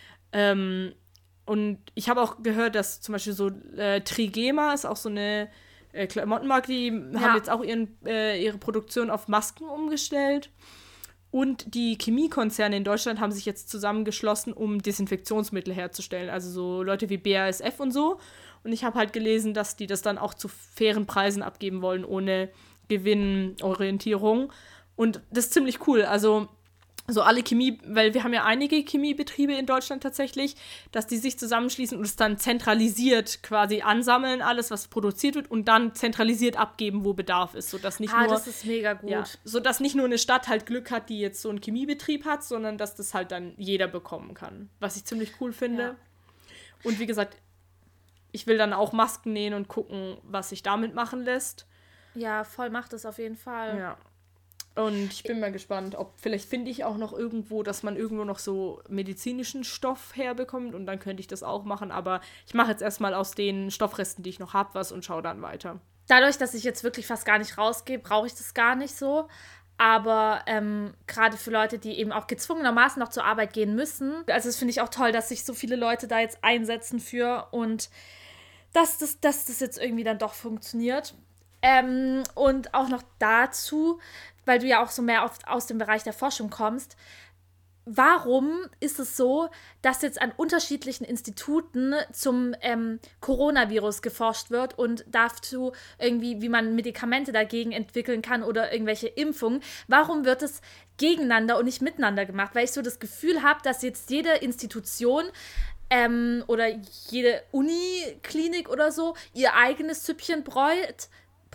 Und ich habe auch gehört, dass zum Beispiel so Trigema ist auch so eine Klamottenmarke, die haben jetzt auch ihre Produktion auf Masken umgestellt. Und die Chemiekonzerne in Deutschland haben sich jetzt zusammengeschlossen, um Desinfektionsmittel herzustellen. Also so Leute wie BASF und so. Und ich habe halt gelesen, dass die das dann auch zu fairen Preisen abgeben wollen, ohne Gewinnorientierung. Und das ist ziemlich cool. Also so alle Chemie, weil wir haben ja einige Chemiebetriebe in Deutschland tatsächlich, dass die sich zusammenschließen und es dann zentralisiert quasi ansammeln, alles, was produziert wird und dann zentralisiert abgeben, wo Bedarf ist, sodass nicht nur... das ist mega gut. Ja, sodass nicht nur eine Stadt halt Glück hat, die jetzt so einen Chemiebetrieb hat, sondern dass das halt dann jeder bekommen kann, was ich ziemlich cool finde. Ja. Und wie gesagt, ich will dann auch Masken nähen und gucken, was sich damit machen lässt. Ja, voll macht es auf jeden Fall. Ja. Und ich bin mal gespannt, ob vielleicht finde ich auch noch irgendwo, dass man irgendwo noch so medizinischen Stoff herbekommt und dann könnte ich das auch machen. Aber ich mache jetzt erstmal aus den Stoffresten, die ich noch habe, was und schaue dann weiter. Dadurch, dass ich jetzt wirklich fast gar nicht rausgehe, brauche ich das gar nicht so. Aber gerade für Leute, die eben auch gezwungenermaßen noch zur Arbeit gehen müssen, also das finde ich auch toll, dass sich so viele Leute da jetzt einsetzen für und dass das jetzt irgendwie dann doch funktioniert. Und auch noch dazu, weil du ja auch so mehr aus dem Bereich der Forschung kommst, warum ist es so, dass jetzt an unterschiedlichen Instituten zum Coronavirus geforscht wird und dazu irgendwie, wie man Medikamente dagegen entwickeln kann oder irgendwelche Impfungen? Warum wird es gegeneinander und nicht miteinander gemacht? Weil ich so das Gefühl habe, dass jetzt jede Institution oder jede Uniklinik oder so ihr eigenes Süppchen braut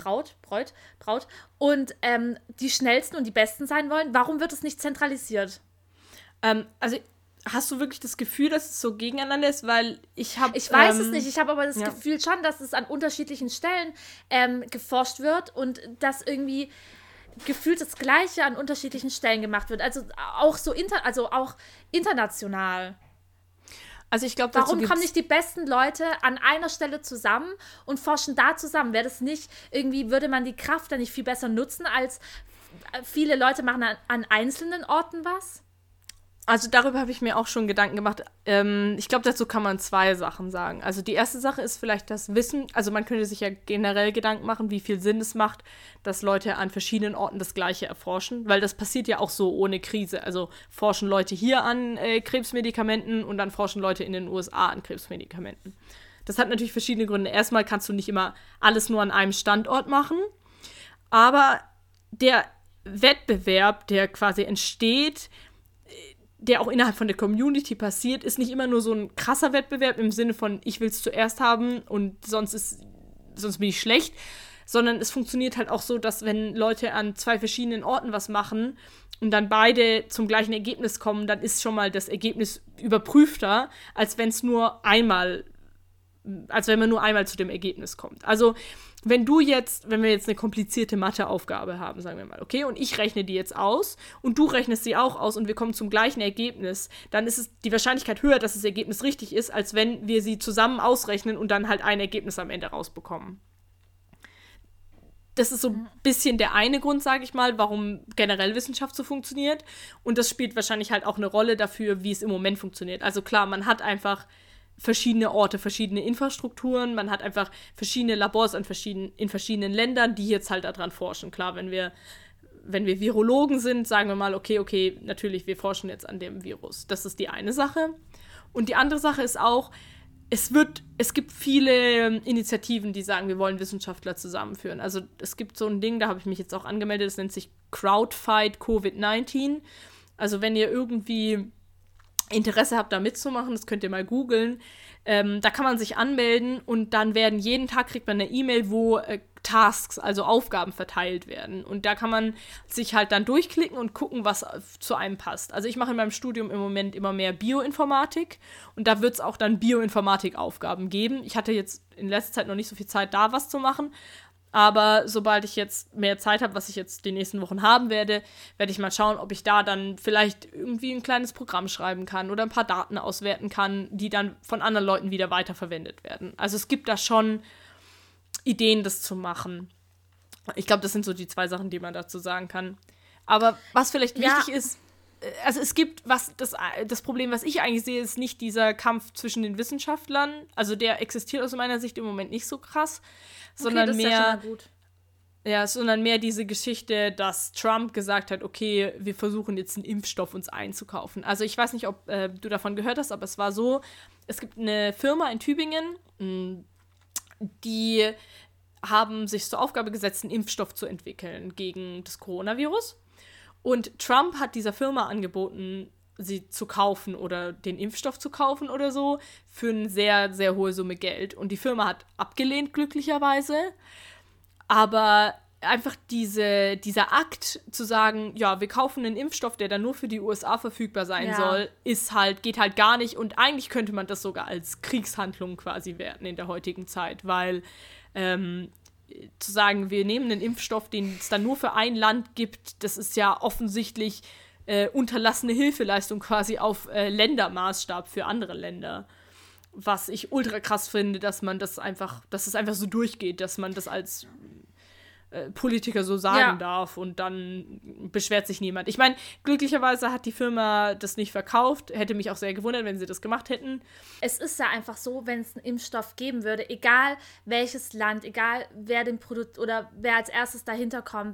und die schnellsten und die besten sein wollen. Warum wird es nicht zentralisiert? Also hast du wirklich das Gefühl, dass es so gegeneinander ist? Weil ich weiß es nicht. Ich habe aber das Gefühl schon, dass es an unterschiedlichen Stellen geforscht wird und dass irgendwie gefühlt das Gleiche an unterschiedlichen Stellen gemacht wird. Also auch so auch international. Also ich glaube, warum kommen nicht die besten Leute an einer Stelle zusammen und forschen da zusammen? Wäre das nicht, irgendwie würde man die Kraft dann nicht viel besser nutzen, als viele Leute machen an einzelnen Orten was? Also darüber habe ich mir auch schon Gedanken gemacht. Ich glaube, dazu kann man 2 Sachen sagen. Also die erste Sache ist vielleicht das Wissen. Also man könnte sich ja generell Gedanken machen, wie viel Sinn es macht, dass Leute an verschiedenen Orten das Gleiche erforschen. Weil das passiert ja auch so ohne Krise. Also forschen Leute hier an Krebsmedikamenten und dann forschen Leute in den USA an Krebsmedikamenten. Das hat natürlich verschiedene Gründe. Erstmal kannst du nicht immer alles nur an einem Standort machen. Aber der Wettbewerb, der quasi entsteht, der auch innerhalb von der Community passiert, ist nicht immer nur so ein krasser Wettbewerb im Sinne von, ich will es zuerst haben und sonst bin ich schlecht, sondern es funktioniert halt auch so, dass wenn Leute an 2 verschiedenen Orten was machen und dann beide zum gleichen Ergebnis kommen, dann ist schon mal das Ergebnis überprüfter, als wenn man nur einmal zu dem Ergebnis kommt. Also wenn wir jetzt eine komplizierte Matheaufgabe haben, sagen wir mal, okay, und ich rechne die jetzt aus und du rechnest sie auch aus und wir kommen zum gleichen Ergebnis, dann ist es die Wahrscheinlichkeit höher, dass das Ergebnis richtig ist, als wenn wir sie zusammen ausrechnen und dann halt ein Ergebnis am Ende rausbekommen. Das ist so ein bisschen der eine Grund, sage ich mal, warum generell Wissenschaft so funktioniert. Und das spielt wahrscheinlich halt auch eine Rolle dafür, wie es im Moment funktioniert. Also klar, man hat einfach verschiedene Orte, verschiedene Infrastrukturen, man hat einfach verschiedene Labors in verschiedenen Ländern, die jetzt halt daran forschen. Klar, wenn wir Virologen sind, sagen wir mal, okay, natürlich, wir forschen jetzt an dem Virus. Das ist die eine Sache. Und die andere Sache ist auch, es gibt viele Initiativen, die sagen, wir wollen Wissenschaftler zusammenführen. Also es gibt so ein Ding, da habe ich mich jetzt auch angemeldet, das nennt sich Crowdfight Covid-19. Also wenn ihr irgendwie Interesse habt, da mitzumachen, das könnt ihr mal googeln. Da kann man sich anmelden und dann jeden Tag kriegt man eine E-Mail, wo Tasks, also Aufgaben verteilt werden. Und da kann man sich halt dann durchklicken und gucken, was zu einem passt. Also ich mache in meinem Studium im Moment immer mehr Bioinformatik und da wird es auch dann Bioinformatik-Aufgaben geben. Ich hatte jetzt in letzter Zeit noch nicht so viel Zeit, da was zu machen. Aber sobald ich jetzt mehr Zeit habe, was ich jetzt die nächsten Wochen haben werde, werde ich mal schauen, ob ich da dann vielleicht irgendwie ein kleines Programm schreiben kann oder ein paar Daten auswerten kann, die dann von anderen Leuten wieder weiterverwendet werden. Also es gibt da schon Ideen, das zu machen. Ich glaube, das sind so die 2 Sachen, die man dazu sagen kann. Aber was vielleicht wichtig ist, also es gibt das Problem, was ich eigentlich sehe, ist nicht dieser Kampf zwischen den Wissenschaftlern. Also der existiert aus meiner Sicht im Moment nicht so krass, sondern mehr diese Geschichte, dass Trump gesagt hat, okay, wir versuchen jetzt einen Impfstoff uns einzukaufen. Also ich weiß nicht, ob du davon gehört hast, aber es war so, es gibt eine Firma in Tübingen, die haben sich zur Aufgabe gesetzt, einen Impfstoff zu entwickeln gegen das Coronavirus. Und Trump hat dieser Firma angeboten, sie zu kaufen oder den Impfstoff zu kaufen oder so, für eine sehr, sehr hohe Summe Geld. Und die Firma hat abgelehnt, glücklicherweise. Aber einfach dieser Akt zu sagen, ja, wir kaufen einen Impfstoff, der dann nur für die USA verfügbar sein soll, geht halt gar nicht. Und eigentlich könnte man das sogar als Kriegshandlung quasi werten in der heutigen Zeit, weil zu sagen, wir nehmen einen Impfstoff, den es dann nur für ein Land gibt, das ist ja offensichtlich unterlassene Hilfeleistung quasi auf Ländermaßstab für andere Länder. Was ich ultra krass finde, dass es einfach so durchgeht, dass man das als Politiker so sagen darf und dann beschwert sich niemand. Ich meine, glücklicherweise hat die Firma das nicht verkauft. Hätte mich auch sehr gewundert, wenn sie das gemacht hätten. Es ist ja einfach so, wenn es einen Impfstoff geben würde, egal welches Land, egal wer den Produkt oder wer als erstes dahinter kommt,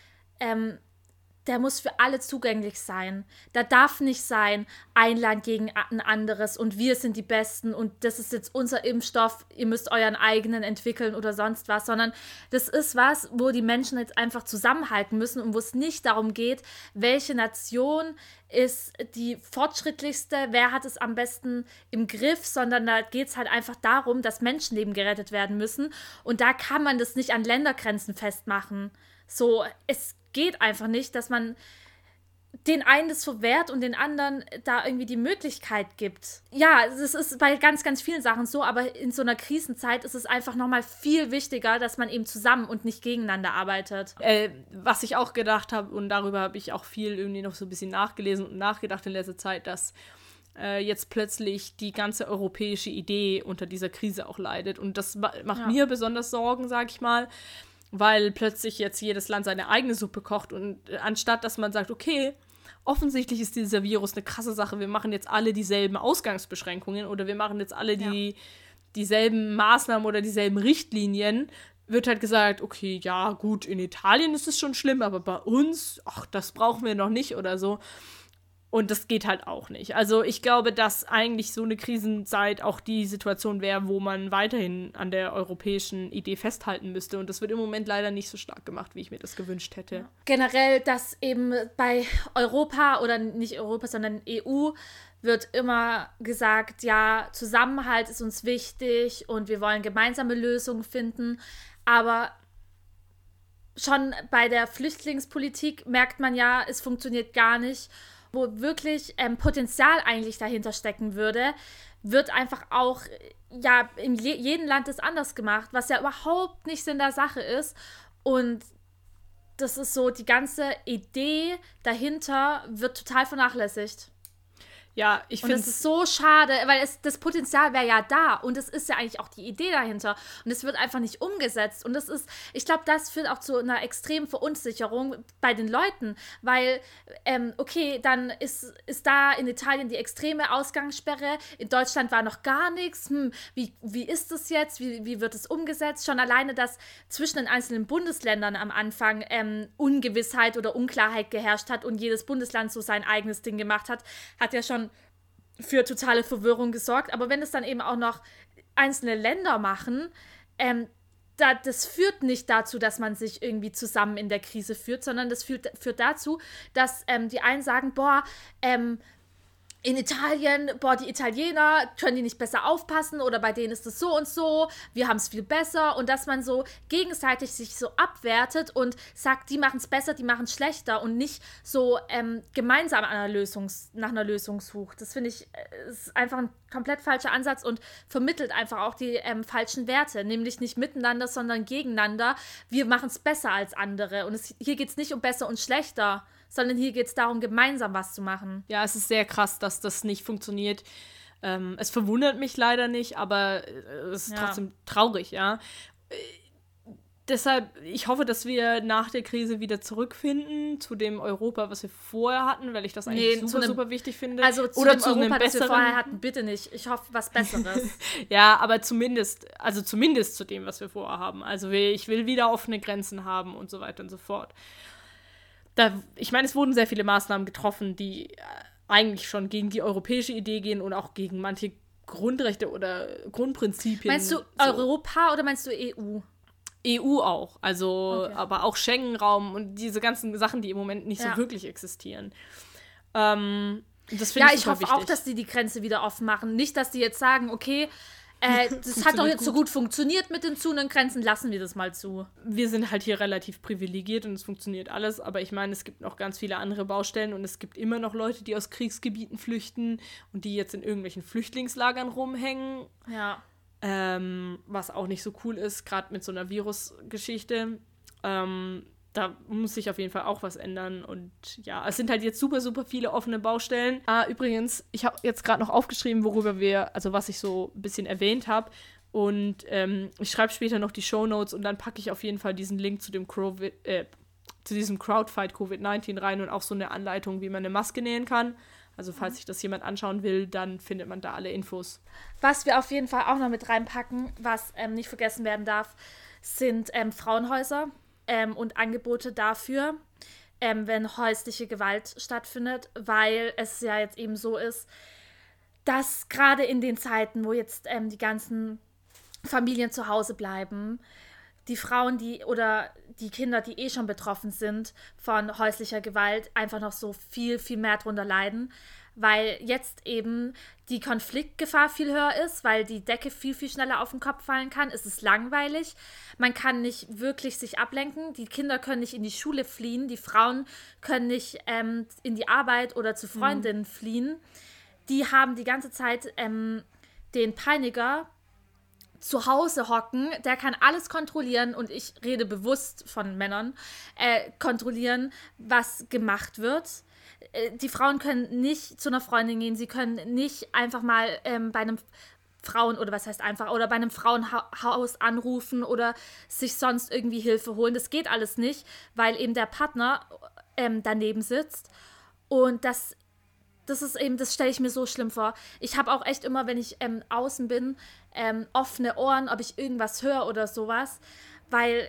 der muss für alle zugänglich sein. Da darf nicht sein, ein Land gegen ein anderes und wir sind die Besten und das ist jetzt unser Impfstoff, ihr müsst euren eigenen entwickeln oder sonst was, sondern das ist was, wo die Menschen jetzt einfach zusammenhalten müssen und wo es nicht darum geht, welche Nation ist die fortschrittlichste, wer hat es am besten im Griff, sondern da geht es halt einfach darum, dass Menschenleben gerettet werden müssen und da kann man das nicht an Ländergrenzen festmachen. So, es geht einfach nicht, dass man den einen das verwehrt und den anderen da irgendwie die Möglichkeit gibt. Ja, das ist bei ganz, ganz vielen Sachen so, aber in so einer Krisenzeit ist es einfach nochmal viel wichtiger, dass man eben zusammen und nicht gegeneinander arbeitet. Was ich auch gedacht habe, und darüber habe ich auch viel irgendwie noch so ein bisschen nachgelesen und nachgedacht in letzter Zeit, dass jetzt plötzlich die ganze europäische Idee unter dieser Krise auch leidet. Und das macht mir besonders Sorgen, sag ich mal, weil plötzlich jetzt jedes Land seine eigene Suppe kocht und anstatt, dass man sagt, okay, offensichtlich ist dieser Virus eine krasse Sache, wir machen jetzt alle dieselben Ausgangsbeschränkungen oder wir machen jetzt alle dieselben Maßnahmen oder dieselben Richtlinien, wird halt gesagt, okay, ja gut, in Italien ist es schon schlimm, aber bei uns, ach, das brauchen wir noch nicht oder so. Und das geht halt auch nicht. Also ich glaube, dass eigentlich so eine Krisenzeit auch die Situation wäre, wo man weiterhin an der europäischen Idee festhalten müsste. Und das wird im Moment leider nicht so stark gemacht, wie ich mir das gewünscht hätte. Generell, dass eben bei Europa oder nicht Europa, sondern EU wird immer gesagt, ja, Zusammenhalt ist uns wichtig und wir wollen gemeinsame Lösungen finden. Aber schon bei der Flüchtlingspolitik merkt man ja, es funktioniert gar nicht. Wo wirklich Potenzial eigentlich dahinter stecken würde, wird einfach auch, ja, in jedem Land ist anders gemacht, was ja überhaupt nicht Sinn der Sache ist. Und das ist so, die ganze Idee dahinter wird total vernachlässigt. Ja, ich finde. Und das ist so schade, weil das Potenzial wäre ja da und es ist ja eigentlich auch die Idee dahinter und es wird einfach nicht umgesetzt und ich glaube, das führt auch zu einer extremen Verunsicherung bei den Leuten, weil, okay, dann ist da in Italien die extreme Ausgangssperre, in Deutschland war noch gar nichts, wie ist das jetzt, wie wird es umgesetzt? Schon alleine, dass zwischen den einzelnen Bundesländern am Anfang Ungewissheit oder Unklarheit geherrscht hat und jedes Bundesland so sein eigenes Ding gemacht hat ja schon für totale Verwirrung gesorgt. Aber wenn es dann eben auch noch einzelne Länder machen, das führt nicht dazu, dass man sich irgendwie zusammen in der Krise führt, sondern das führt dazu, dass die einen sagen, in Italien, die Italiener, können die nicht besser aufpassen oder bei denen ist es so und so, wir haben es viel besser und dass man so gegenseitig sich so abwertet und sagt, die machen es besser, die machen es schlechter und nicht so gemeinsam nach einer Lösung sucht. Das finde ich, ist einfach ein komplett falscher Ansatz und vermittelt einfach auch die falschen Werte, nämlich nicht miteinander, sondern gegeneinander. Wir machen es besser als andere und hier geht es nicht um besser und schlechter, sondern hier geht es darum, gemeinsam was zu machen. Ja, es ist sehr krass, dass das nicht funktioniert. Es verwundert mich leider nicht, aber es ist trotzdem traurig, ja. Deshalb, ich hoffe, dass wir nach der Krise wieder zurückfinden zu dem Europa, was wir vorher hatten, weil ich das eigentlich super wichtig finde. Also zu dem Europa, das wir vorher hatten, bitte nicht. Ich hoffe, was Besseres. Ja, aber zumindest zu dem, was wir vorher haben. Also ich will wieder offene Grenzen haben und so weiter und so fort. Ich meine, es wurden sehr viele Maßnahmen getroffen, die eigentlich schon gegen die europäische Idee gehen und auch gegen manche Grundrechte oder Grundprinzipien. Meinst du Europa oder meinst du EU? EU auch, also Okay. aber auch Schengen-Raum und diese ganzen Sachen, die im Moment nicht so wirklich existieren. Das finde Ja, ich ich super hoffe auch, wichtig. dass die Grenze wieder offen machen. Nicht, dass die jetzt sagen, okay, das hat doch jetzt so gut funktioniert mit den zu Grenzen, lassen wir das mal zu. Wir sind halt hier relativ privilegiert und es funktioniert alles, aber ich meine, es gibt noch ganz viele andere Baustellen und es gibt immer noch Leute, die aus Kriegsgebieten flüchten und die jetzt in irgendwelchen Flüchtlingslagern rumhängen, Ja. was auch nicht so cool ist, gerade mit so einer Virusgeschichte. Da muss sich auf jeden Fall auch was ändern und ja, es sind halt jetzt super, super viele offene Baustellen. Übrigens, ich habe jetzt gerade noch aufgeschrieben, was ich so ein bisschen erwähnt habe und ich schreibe später noch die Shownotes und dann packe ich auf jeden Fall diesen Link zu diesem Crowdfight Covid-19 rein und auch so eine Anleitung, wie man eine Maske nähen kann. Also falls sich das jemand anschauen will, dann findet man da alle Infos. Was wir auf jeden Fall auch noch mit reinpacken, was nicht vergessen werden darf, sind Frauenhäuser und Angebote dafür, wenn häusliche Gewalt stattfindet, weil es ja jetzt eben so ist, dass gerade in den Zeiten, wo jetzt die ganzen Familien zu Hause bleiben, die Frauen, oder die Kinder, die eh schon betroffen sind von häuslicher Gewalt, einfach noch so viel, viel mehr drunter leiden, weil jetzt eben die Konfliktgefahr viel höher ist, weil die Decke viel, viel schneller auf den Kopf fallen kann. Es ist langweilig, man kann nicht wirklich sich ablenken, die Kinder können nicht in die Schule fliehen, die Frauen können nicht in die Arbeit oder zu Freundinnen fliehen. Die haben die ganze Zeit den Peiniger zu Hause hocken, der kann alles kontrollieren und ich rede bewusst von Männern, kontrollieren, was gemacht wird. Die Frauen können nicht zu einer Freundin gehen, sie können nicht einfach mal bei einem oder bei einem Frauenhaus anrufen oder sich sonst irgendwie Hilfe holen. Das geht alles nicht, weil eben der Partner daneben sitzt und das ist eben, das stelle ich mir so schlimm vor. Ich habe auch echt immer, wenn ich außen bin, offene Ohren, ob ich irgendwas höre oder sowas, weil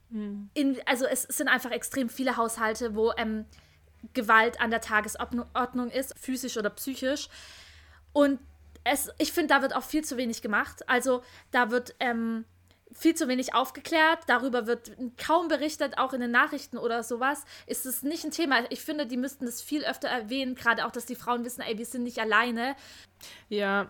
es sind einfach extrem viele Haushalte, wo Gewalt an der Tagesordnung ist, physisch oder psychisch. Und ich finde, da wird auch viel zu wenig gemacht. Also da wird viel zu wenig aufgeklärt, darüber wird kaum berichtet, auch in den Nachrichten oder sowas, ist es nicht ein Thema. Ich finde, die müssten das viel öfter erwähnen, gerade auch, dass die Frauen wissen, ey, wir sind nicht alleine. Ja,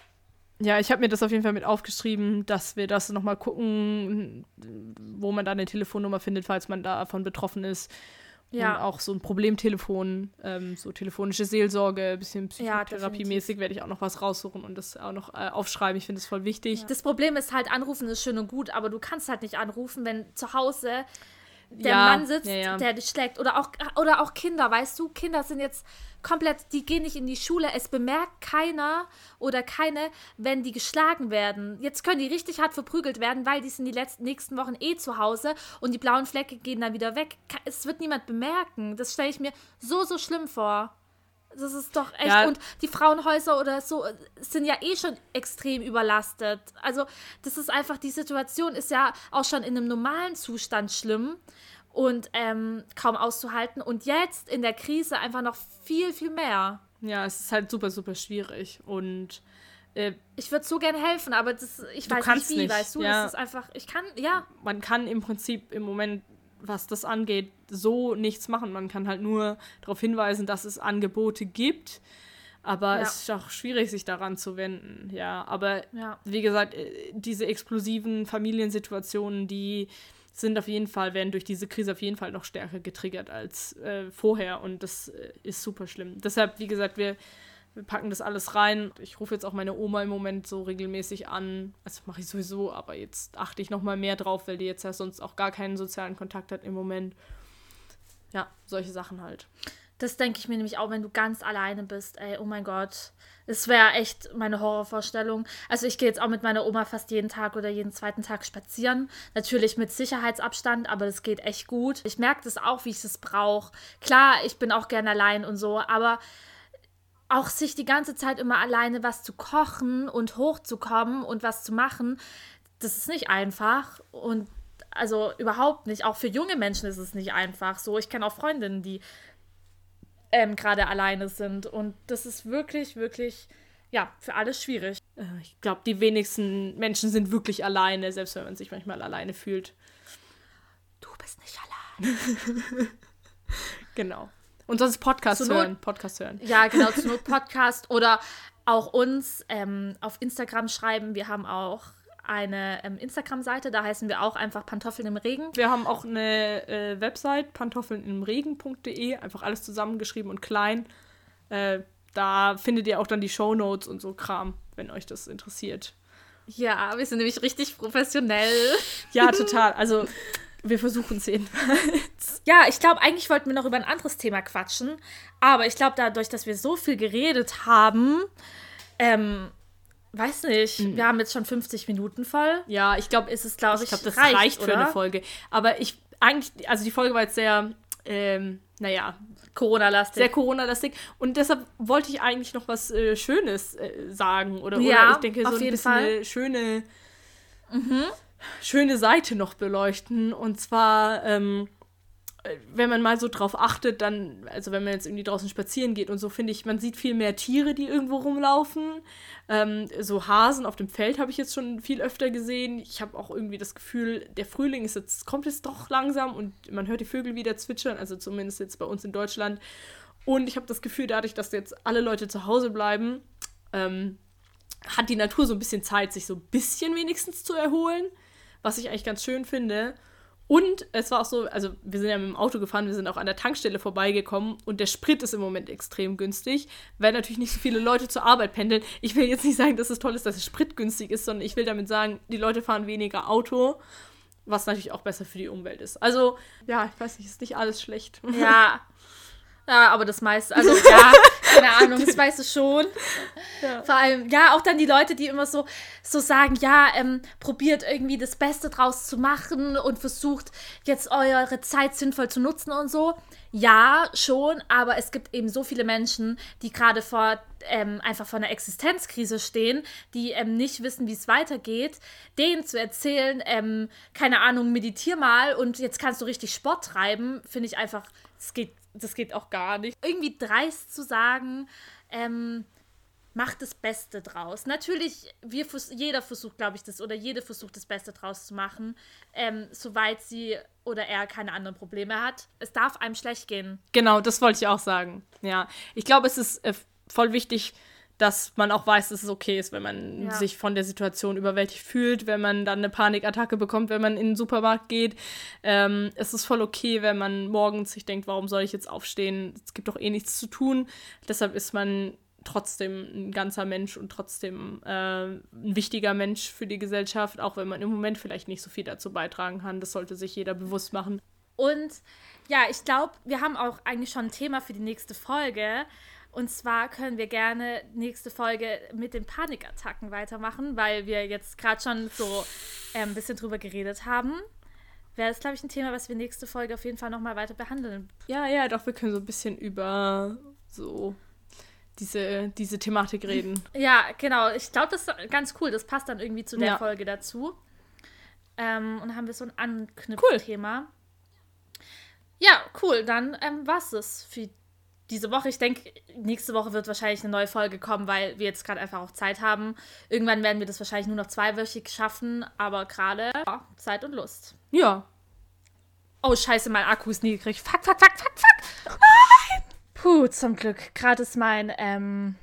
ich habe mir das auf jeden Fall mit aufgeschrieben, dass wir das nochmal gucken, wo man da eine Telefonnummer findet, falls man davon betroffen ist. Ja. Und auch so ein Problemtelefon, so telefonische Seelsorge, ein bisschen psychotherapiemäßig werde ich auch noch was raussuchen und das auch noch aufschreiben. Ich finde das voll wichtig. Ja. Das Problem ist halt, anrufen ist schön und gut, aber du kannst halt nicht anrufen, wenn zu Hause der Mann sitzt, der dich schlägt. Oder auch Kinder, weißt du? Kinder sind jetzt komplett, die gehen nicht in die Schule. Es bemerkt keiner oder keine, wenn die geschlagen werden. Jetzt können die richtig hart verprügelt werden, weil die sind die nächsten Wochen zu Hause und die blauen Flecke gehen dann wieder weg. Es wird niemand bemerken. Das stelle ich mir so, so schlimm vor. Das ist doch echt. Ja. Und die Frauenhäuser oder so sind ja schon extrem überlastet. Also das ist einfach, die Situation ist ja auch schon in einem normalen Zustand schlimm und kaum auszuhalten. Und jetzt in der Krise einfach noch viel, viel mehr. Ja, es ist halt super, super schwierig. Und ich würde so gerne helfen, aber ich weiß nicht wie, weißt du? Ja. Das ist einfach, Man kann im Prinzip im Moment, was das angeht, so nichts machen. Man kann halt nur darauf hinweisen, dass es Angebote gibt, aber es ist auch schwierig, sich daran zu wenden. Ja, aber wie gesagt, diese explosiven Familiensituationen, die werden durch diese Krise auf jeden Fall noch stärker getriggert als vorher und das ist super schlimm. Deshalb, wie gesagt, wir packen das alles rein. Ich rufe jetzt auch meine Oma im Moment so regelmäßig an. Also mache ich sowieso, aber jetzt achte ich noch mal mehr drauf, weil die jetzt ja sonst auch gar keinen sozialen Kontakt hat im Moment. Ja, solche Sachen halt. Das denke ich mir nämlich auch, wenn du ganz alleine bist. Ey, oh mein Gott. Das wäre echt meine Horrorvorstellung. Also ich gehe jetzt auch mit meiner Oma fast jeden Tag oder jeden zweiten Tag spazieren. Natürlich mit Sicherheitsabstand, aber das geht echt gut. Ich merke das auch, wie ich es brauche. Klar, ich bin auch gern allein und so, aber auch sich die ganze Zeit immer alleine was zu kochen und hochzukommen und was zu machen, das ist nicht einfach. Und also überhaupt nicht. Auch für junge Menschen ist es nicht einfach. So, ich kenne auch Freundinnen, die gerade alleine sind. Und das ist wirklich, wirklich, für alles schwierig. Ich glaube, die wenigsten Menschen sind wirklich alleine, selbst wenn man sich manchmal alleine fühlt. bist nicht allein. Genau. Und sonst Podcast hören. Ja, genau, zur Not Podcast oder auch uns auf Instagram schreiben. Wir haben auch eine Instagram-Seite, da heißen wir auch einfach Pantoffeln im Regen. Wir haben auch eine Website, pantoffelnimregen.de, einfach alles zusammengeschrieben und klein. Da findet ihr auch dann die Shownotes und so Kram, wenn euch das interessiert. Ja, wir sind nämlich richtig professionell. Ja, total. Also, wir versuchen es jedenfalls. Ja, ich glaube, eigentlich wollten wir noch über ein anderes Thema quatschen. Aber ich glaube, dadurch, dass wir so viel geredet haben, weiß nicht, wir haben jetzt schon 50 Minuten voll. Ja, ich glaube, das reicht reicht für eine Folge. Aber die Folge war jetzt sehr, Corona-lastig. Sehr Corona-lastig. Und deshalb wollte ich eigentlich noch was Schönes sagen. Oder ich denke, so ein bisschen eine schöne Seite noch beleuchten. Und zwar, wenn man mal so drauf achtet, dann, also wenn man jetzt irgendwie draußen spazieren geht und so, finde ich, man sieht viel mehr Tiere, die irgendwo rumlaufen. So Hasen auf dem Feld habe ich jetzt schon viel öfter gesehen. Ich habe auch irgendwie das Gefühl, der Frühling kommt jetzt doch langsam und man hört die Vögel wieder zwitschern, also zumindest jetzt bei uns in Deutschland. Und ich habe das Gefühl, dadurch, dass jetzt alle Leute zu Hause bleiben, hat die Natur so ein bisschen Zeit, sich so ein bisschen wenigstens zu erholen, was ich eigentlich ganz schön finde. Und es war auch so, also wir sind ja mit dem Auto gefahren, wir sind auch an der Tankstelle vorbeigekommen und der Sprit ist im Moment extrem günstig, weil natürlich nicht so viele Leute zur Arbeit pendeln. Ich will jetzt nicht sagen, dass es toll ist, dass der Sprit günstig ist, sondern ich will damit sagen, die Leute fahren weniger Auto, was natürlich auch besser für die Umwelt ist. Also, ja, ich weiß nicht, ist nicht alles schlecht. Ja, aber das meiste, also ja, keine Ahnung, das meiste schon. Ja. Vor allem, ja, auch dann die Leute, die immer so sagen, ja, probiert irgendwie das Beste draus zu machen und versucht jetzt eure Zeit sinnvoll zu nutzen und so. Ja, schon, aber es gibt eben so viele Menschen, die gerade einfach vor einer Existenzkrise stehen, die nicht wissen, wie es weitergeht. Denen zu erzählen, keine Ahnung, meditier mal und jetzt kannst du richtig Sport treiben, finde ich einfach, das geht auch gar nicht. Irgendwie dreist zu sagen, macht das Beste draus. Natürlich, jeder versucht, glaube ich, jede versucht, das Beste draus zu machen, soweit sie oder er keine anderen Probleme hat. Es darf einem schlecht gehen. Genau, das wollte ich auch sagen. Ja, ich glaube, es ist voll wichtig, dass man auch weiß, dass es okay ist, wenn man sich von der Situation überwältigt fühlt, wenn man dann eine Panikattacke bekommt, wenn man in den Supermarkt geht. Es ist voll okay, wenn man morgens sich denkt, warum soll ich jetzt aufstehen? Es gibt doch eh nichts zu tun. Deshalb ist man trotzdem ein ganzer Mensch und trotzdem ein wichtiger Mensch für die Gesellschaft, auch wenn man im Moment vielleicht nicht so viel dazu beitragen kann. Das sollte sich jeder bewusst machen. Und ja, ich glaube, wir haben auch eigentlich schon ein Thema für die nächste Folge. Und zwar können wir gerne nächste Folge mit den Panikattacken weitermachen, weil wir jetzt gerade schon so ein bisschen drüber geredet haben. Wäre das, glaube ich, ein Thema, was wir nächste Folge auf jeden Fall nochmal weiter behandeln. Ja, doch, wir können so ein bisschen über so diese Thematik reden. Ja, genau. Ich glaube, das ist ganz cool. Das passt dann irgendwie zu der Folge dazu. Und dann haben wir so ein Anknüpfthema. Cool. Ja, cool. Dann war's das für diese Woche. Ich denke, nächste Woche wird wahrscheinlich eine neue Folge kommen, weil wir jetzt gerade einfach auch Zeit haben. Irgendwann werden wir das wahrscheinlich nur noch 2wöchig schaffen, aber gerade Zeit und Lust. Ja. Oh, scheiße, mein Akku ist niedrig. Fuck. Nein! Puh, zum Glück. Gerade ist mein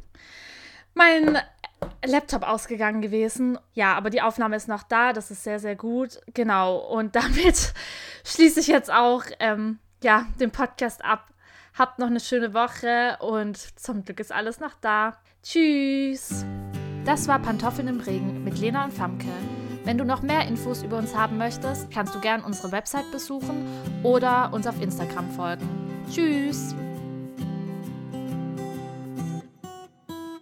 Laptop ausgegangen gewesen. Ja, aber die Aufnahme ist noch da. Das ist sehr, sehr gut. Genau. Und damit schließe ich jetzt auch den Podcast ab. Habt noch eine schöne Woche und zum Glück ist alles noch da. Tschüss! Das war Pantoffeln im Regen mit Lena und Famke. Wenn du noch mehr Infos über uns haben möchtest, kannst du gern unsere Website besuchen oder uns auf Instagram folgen. Tschüss!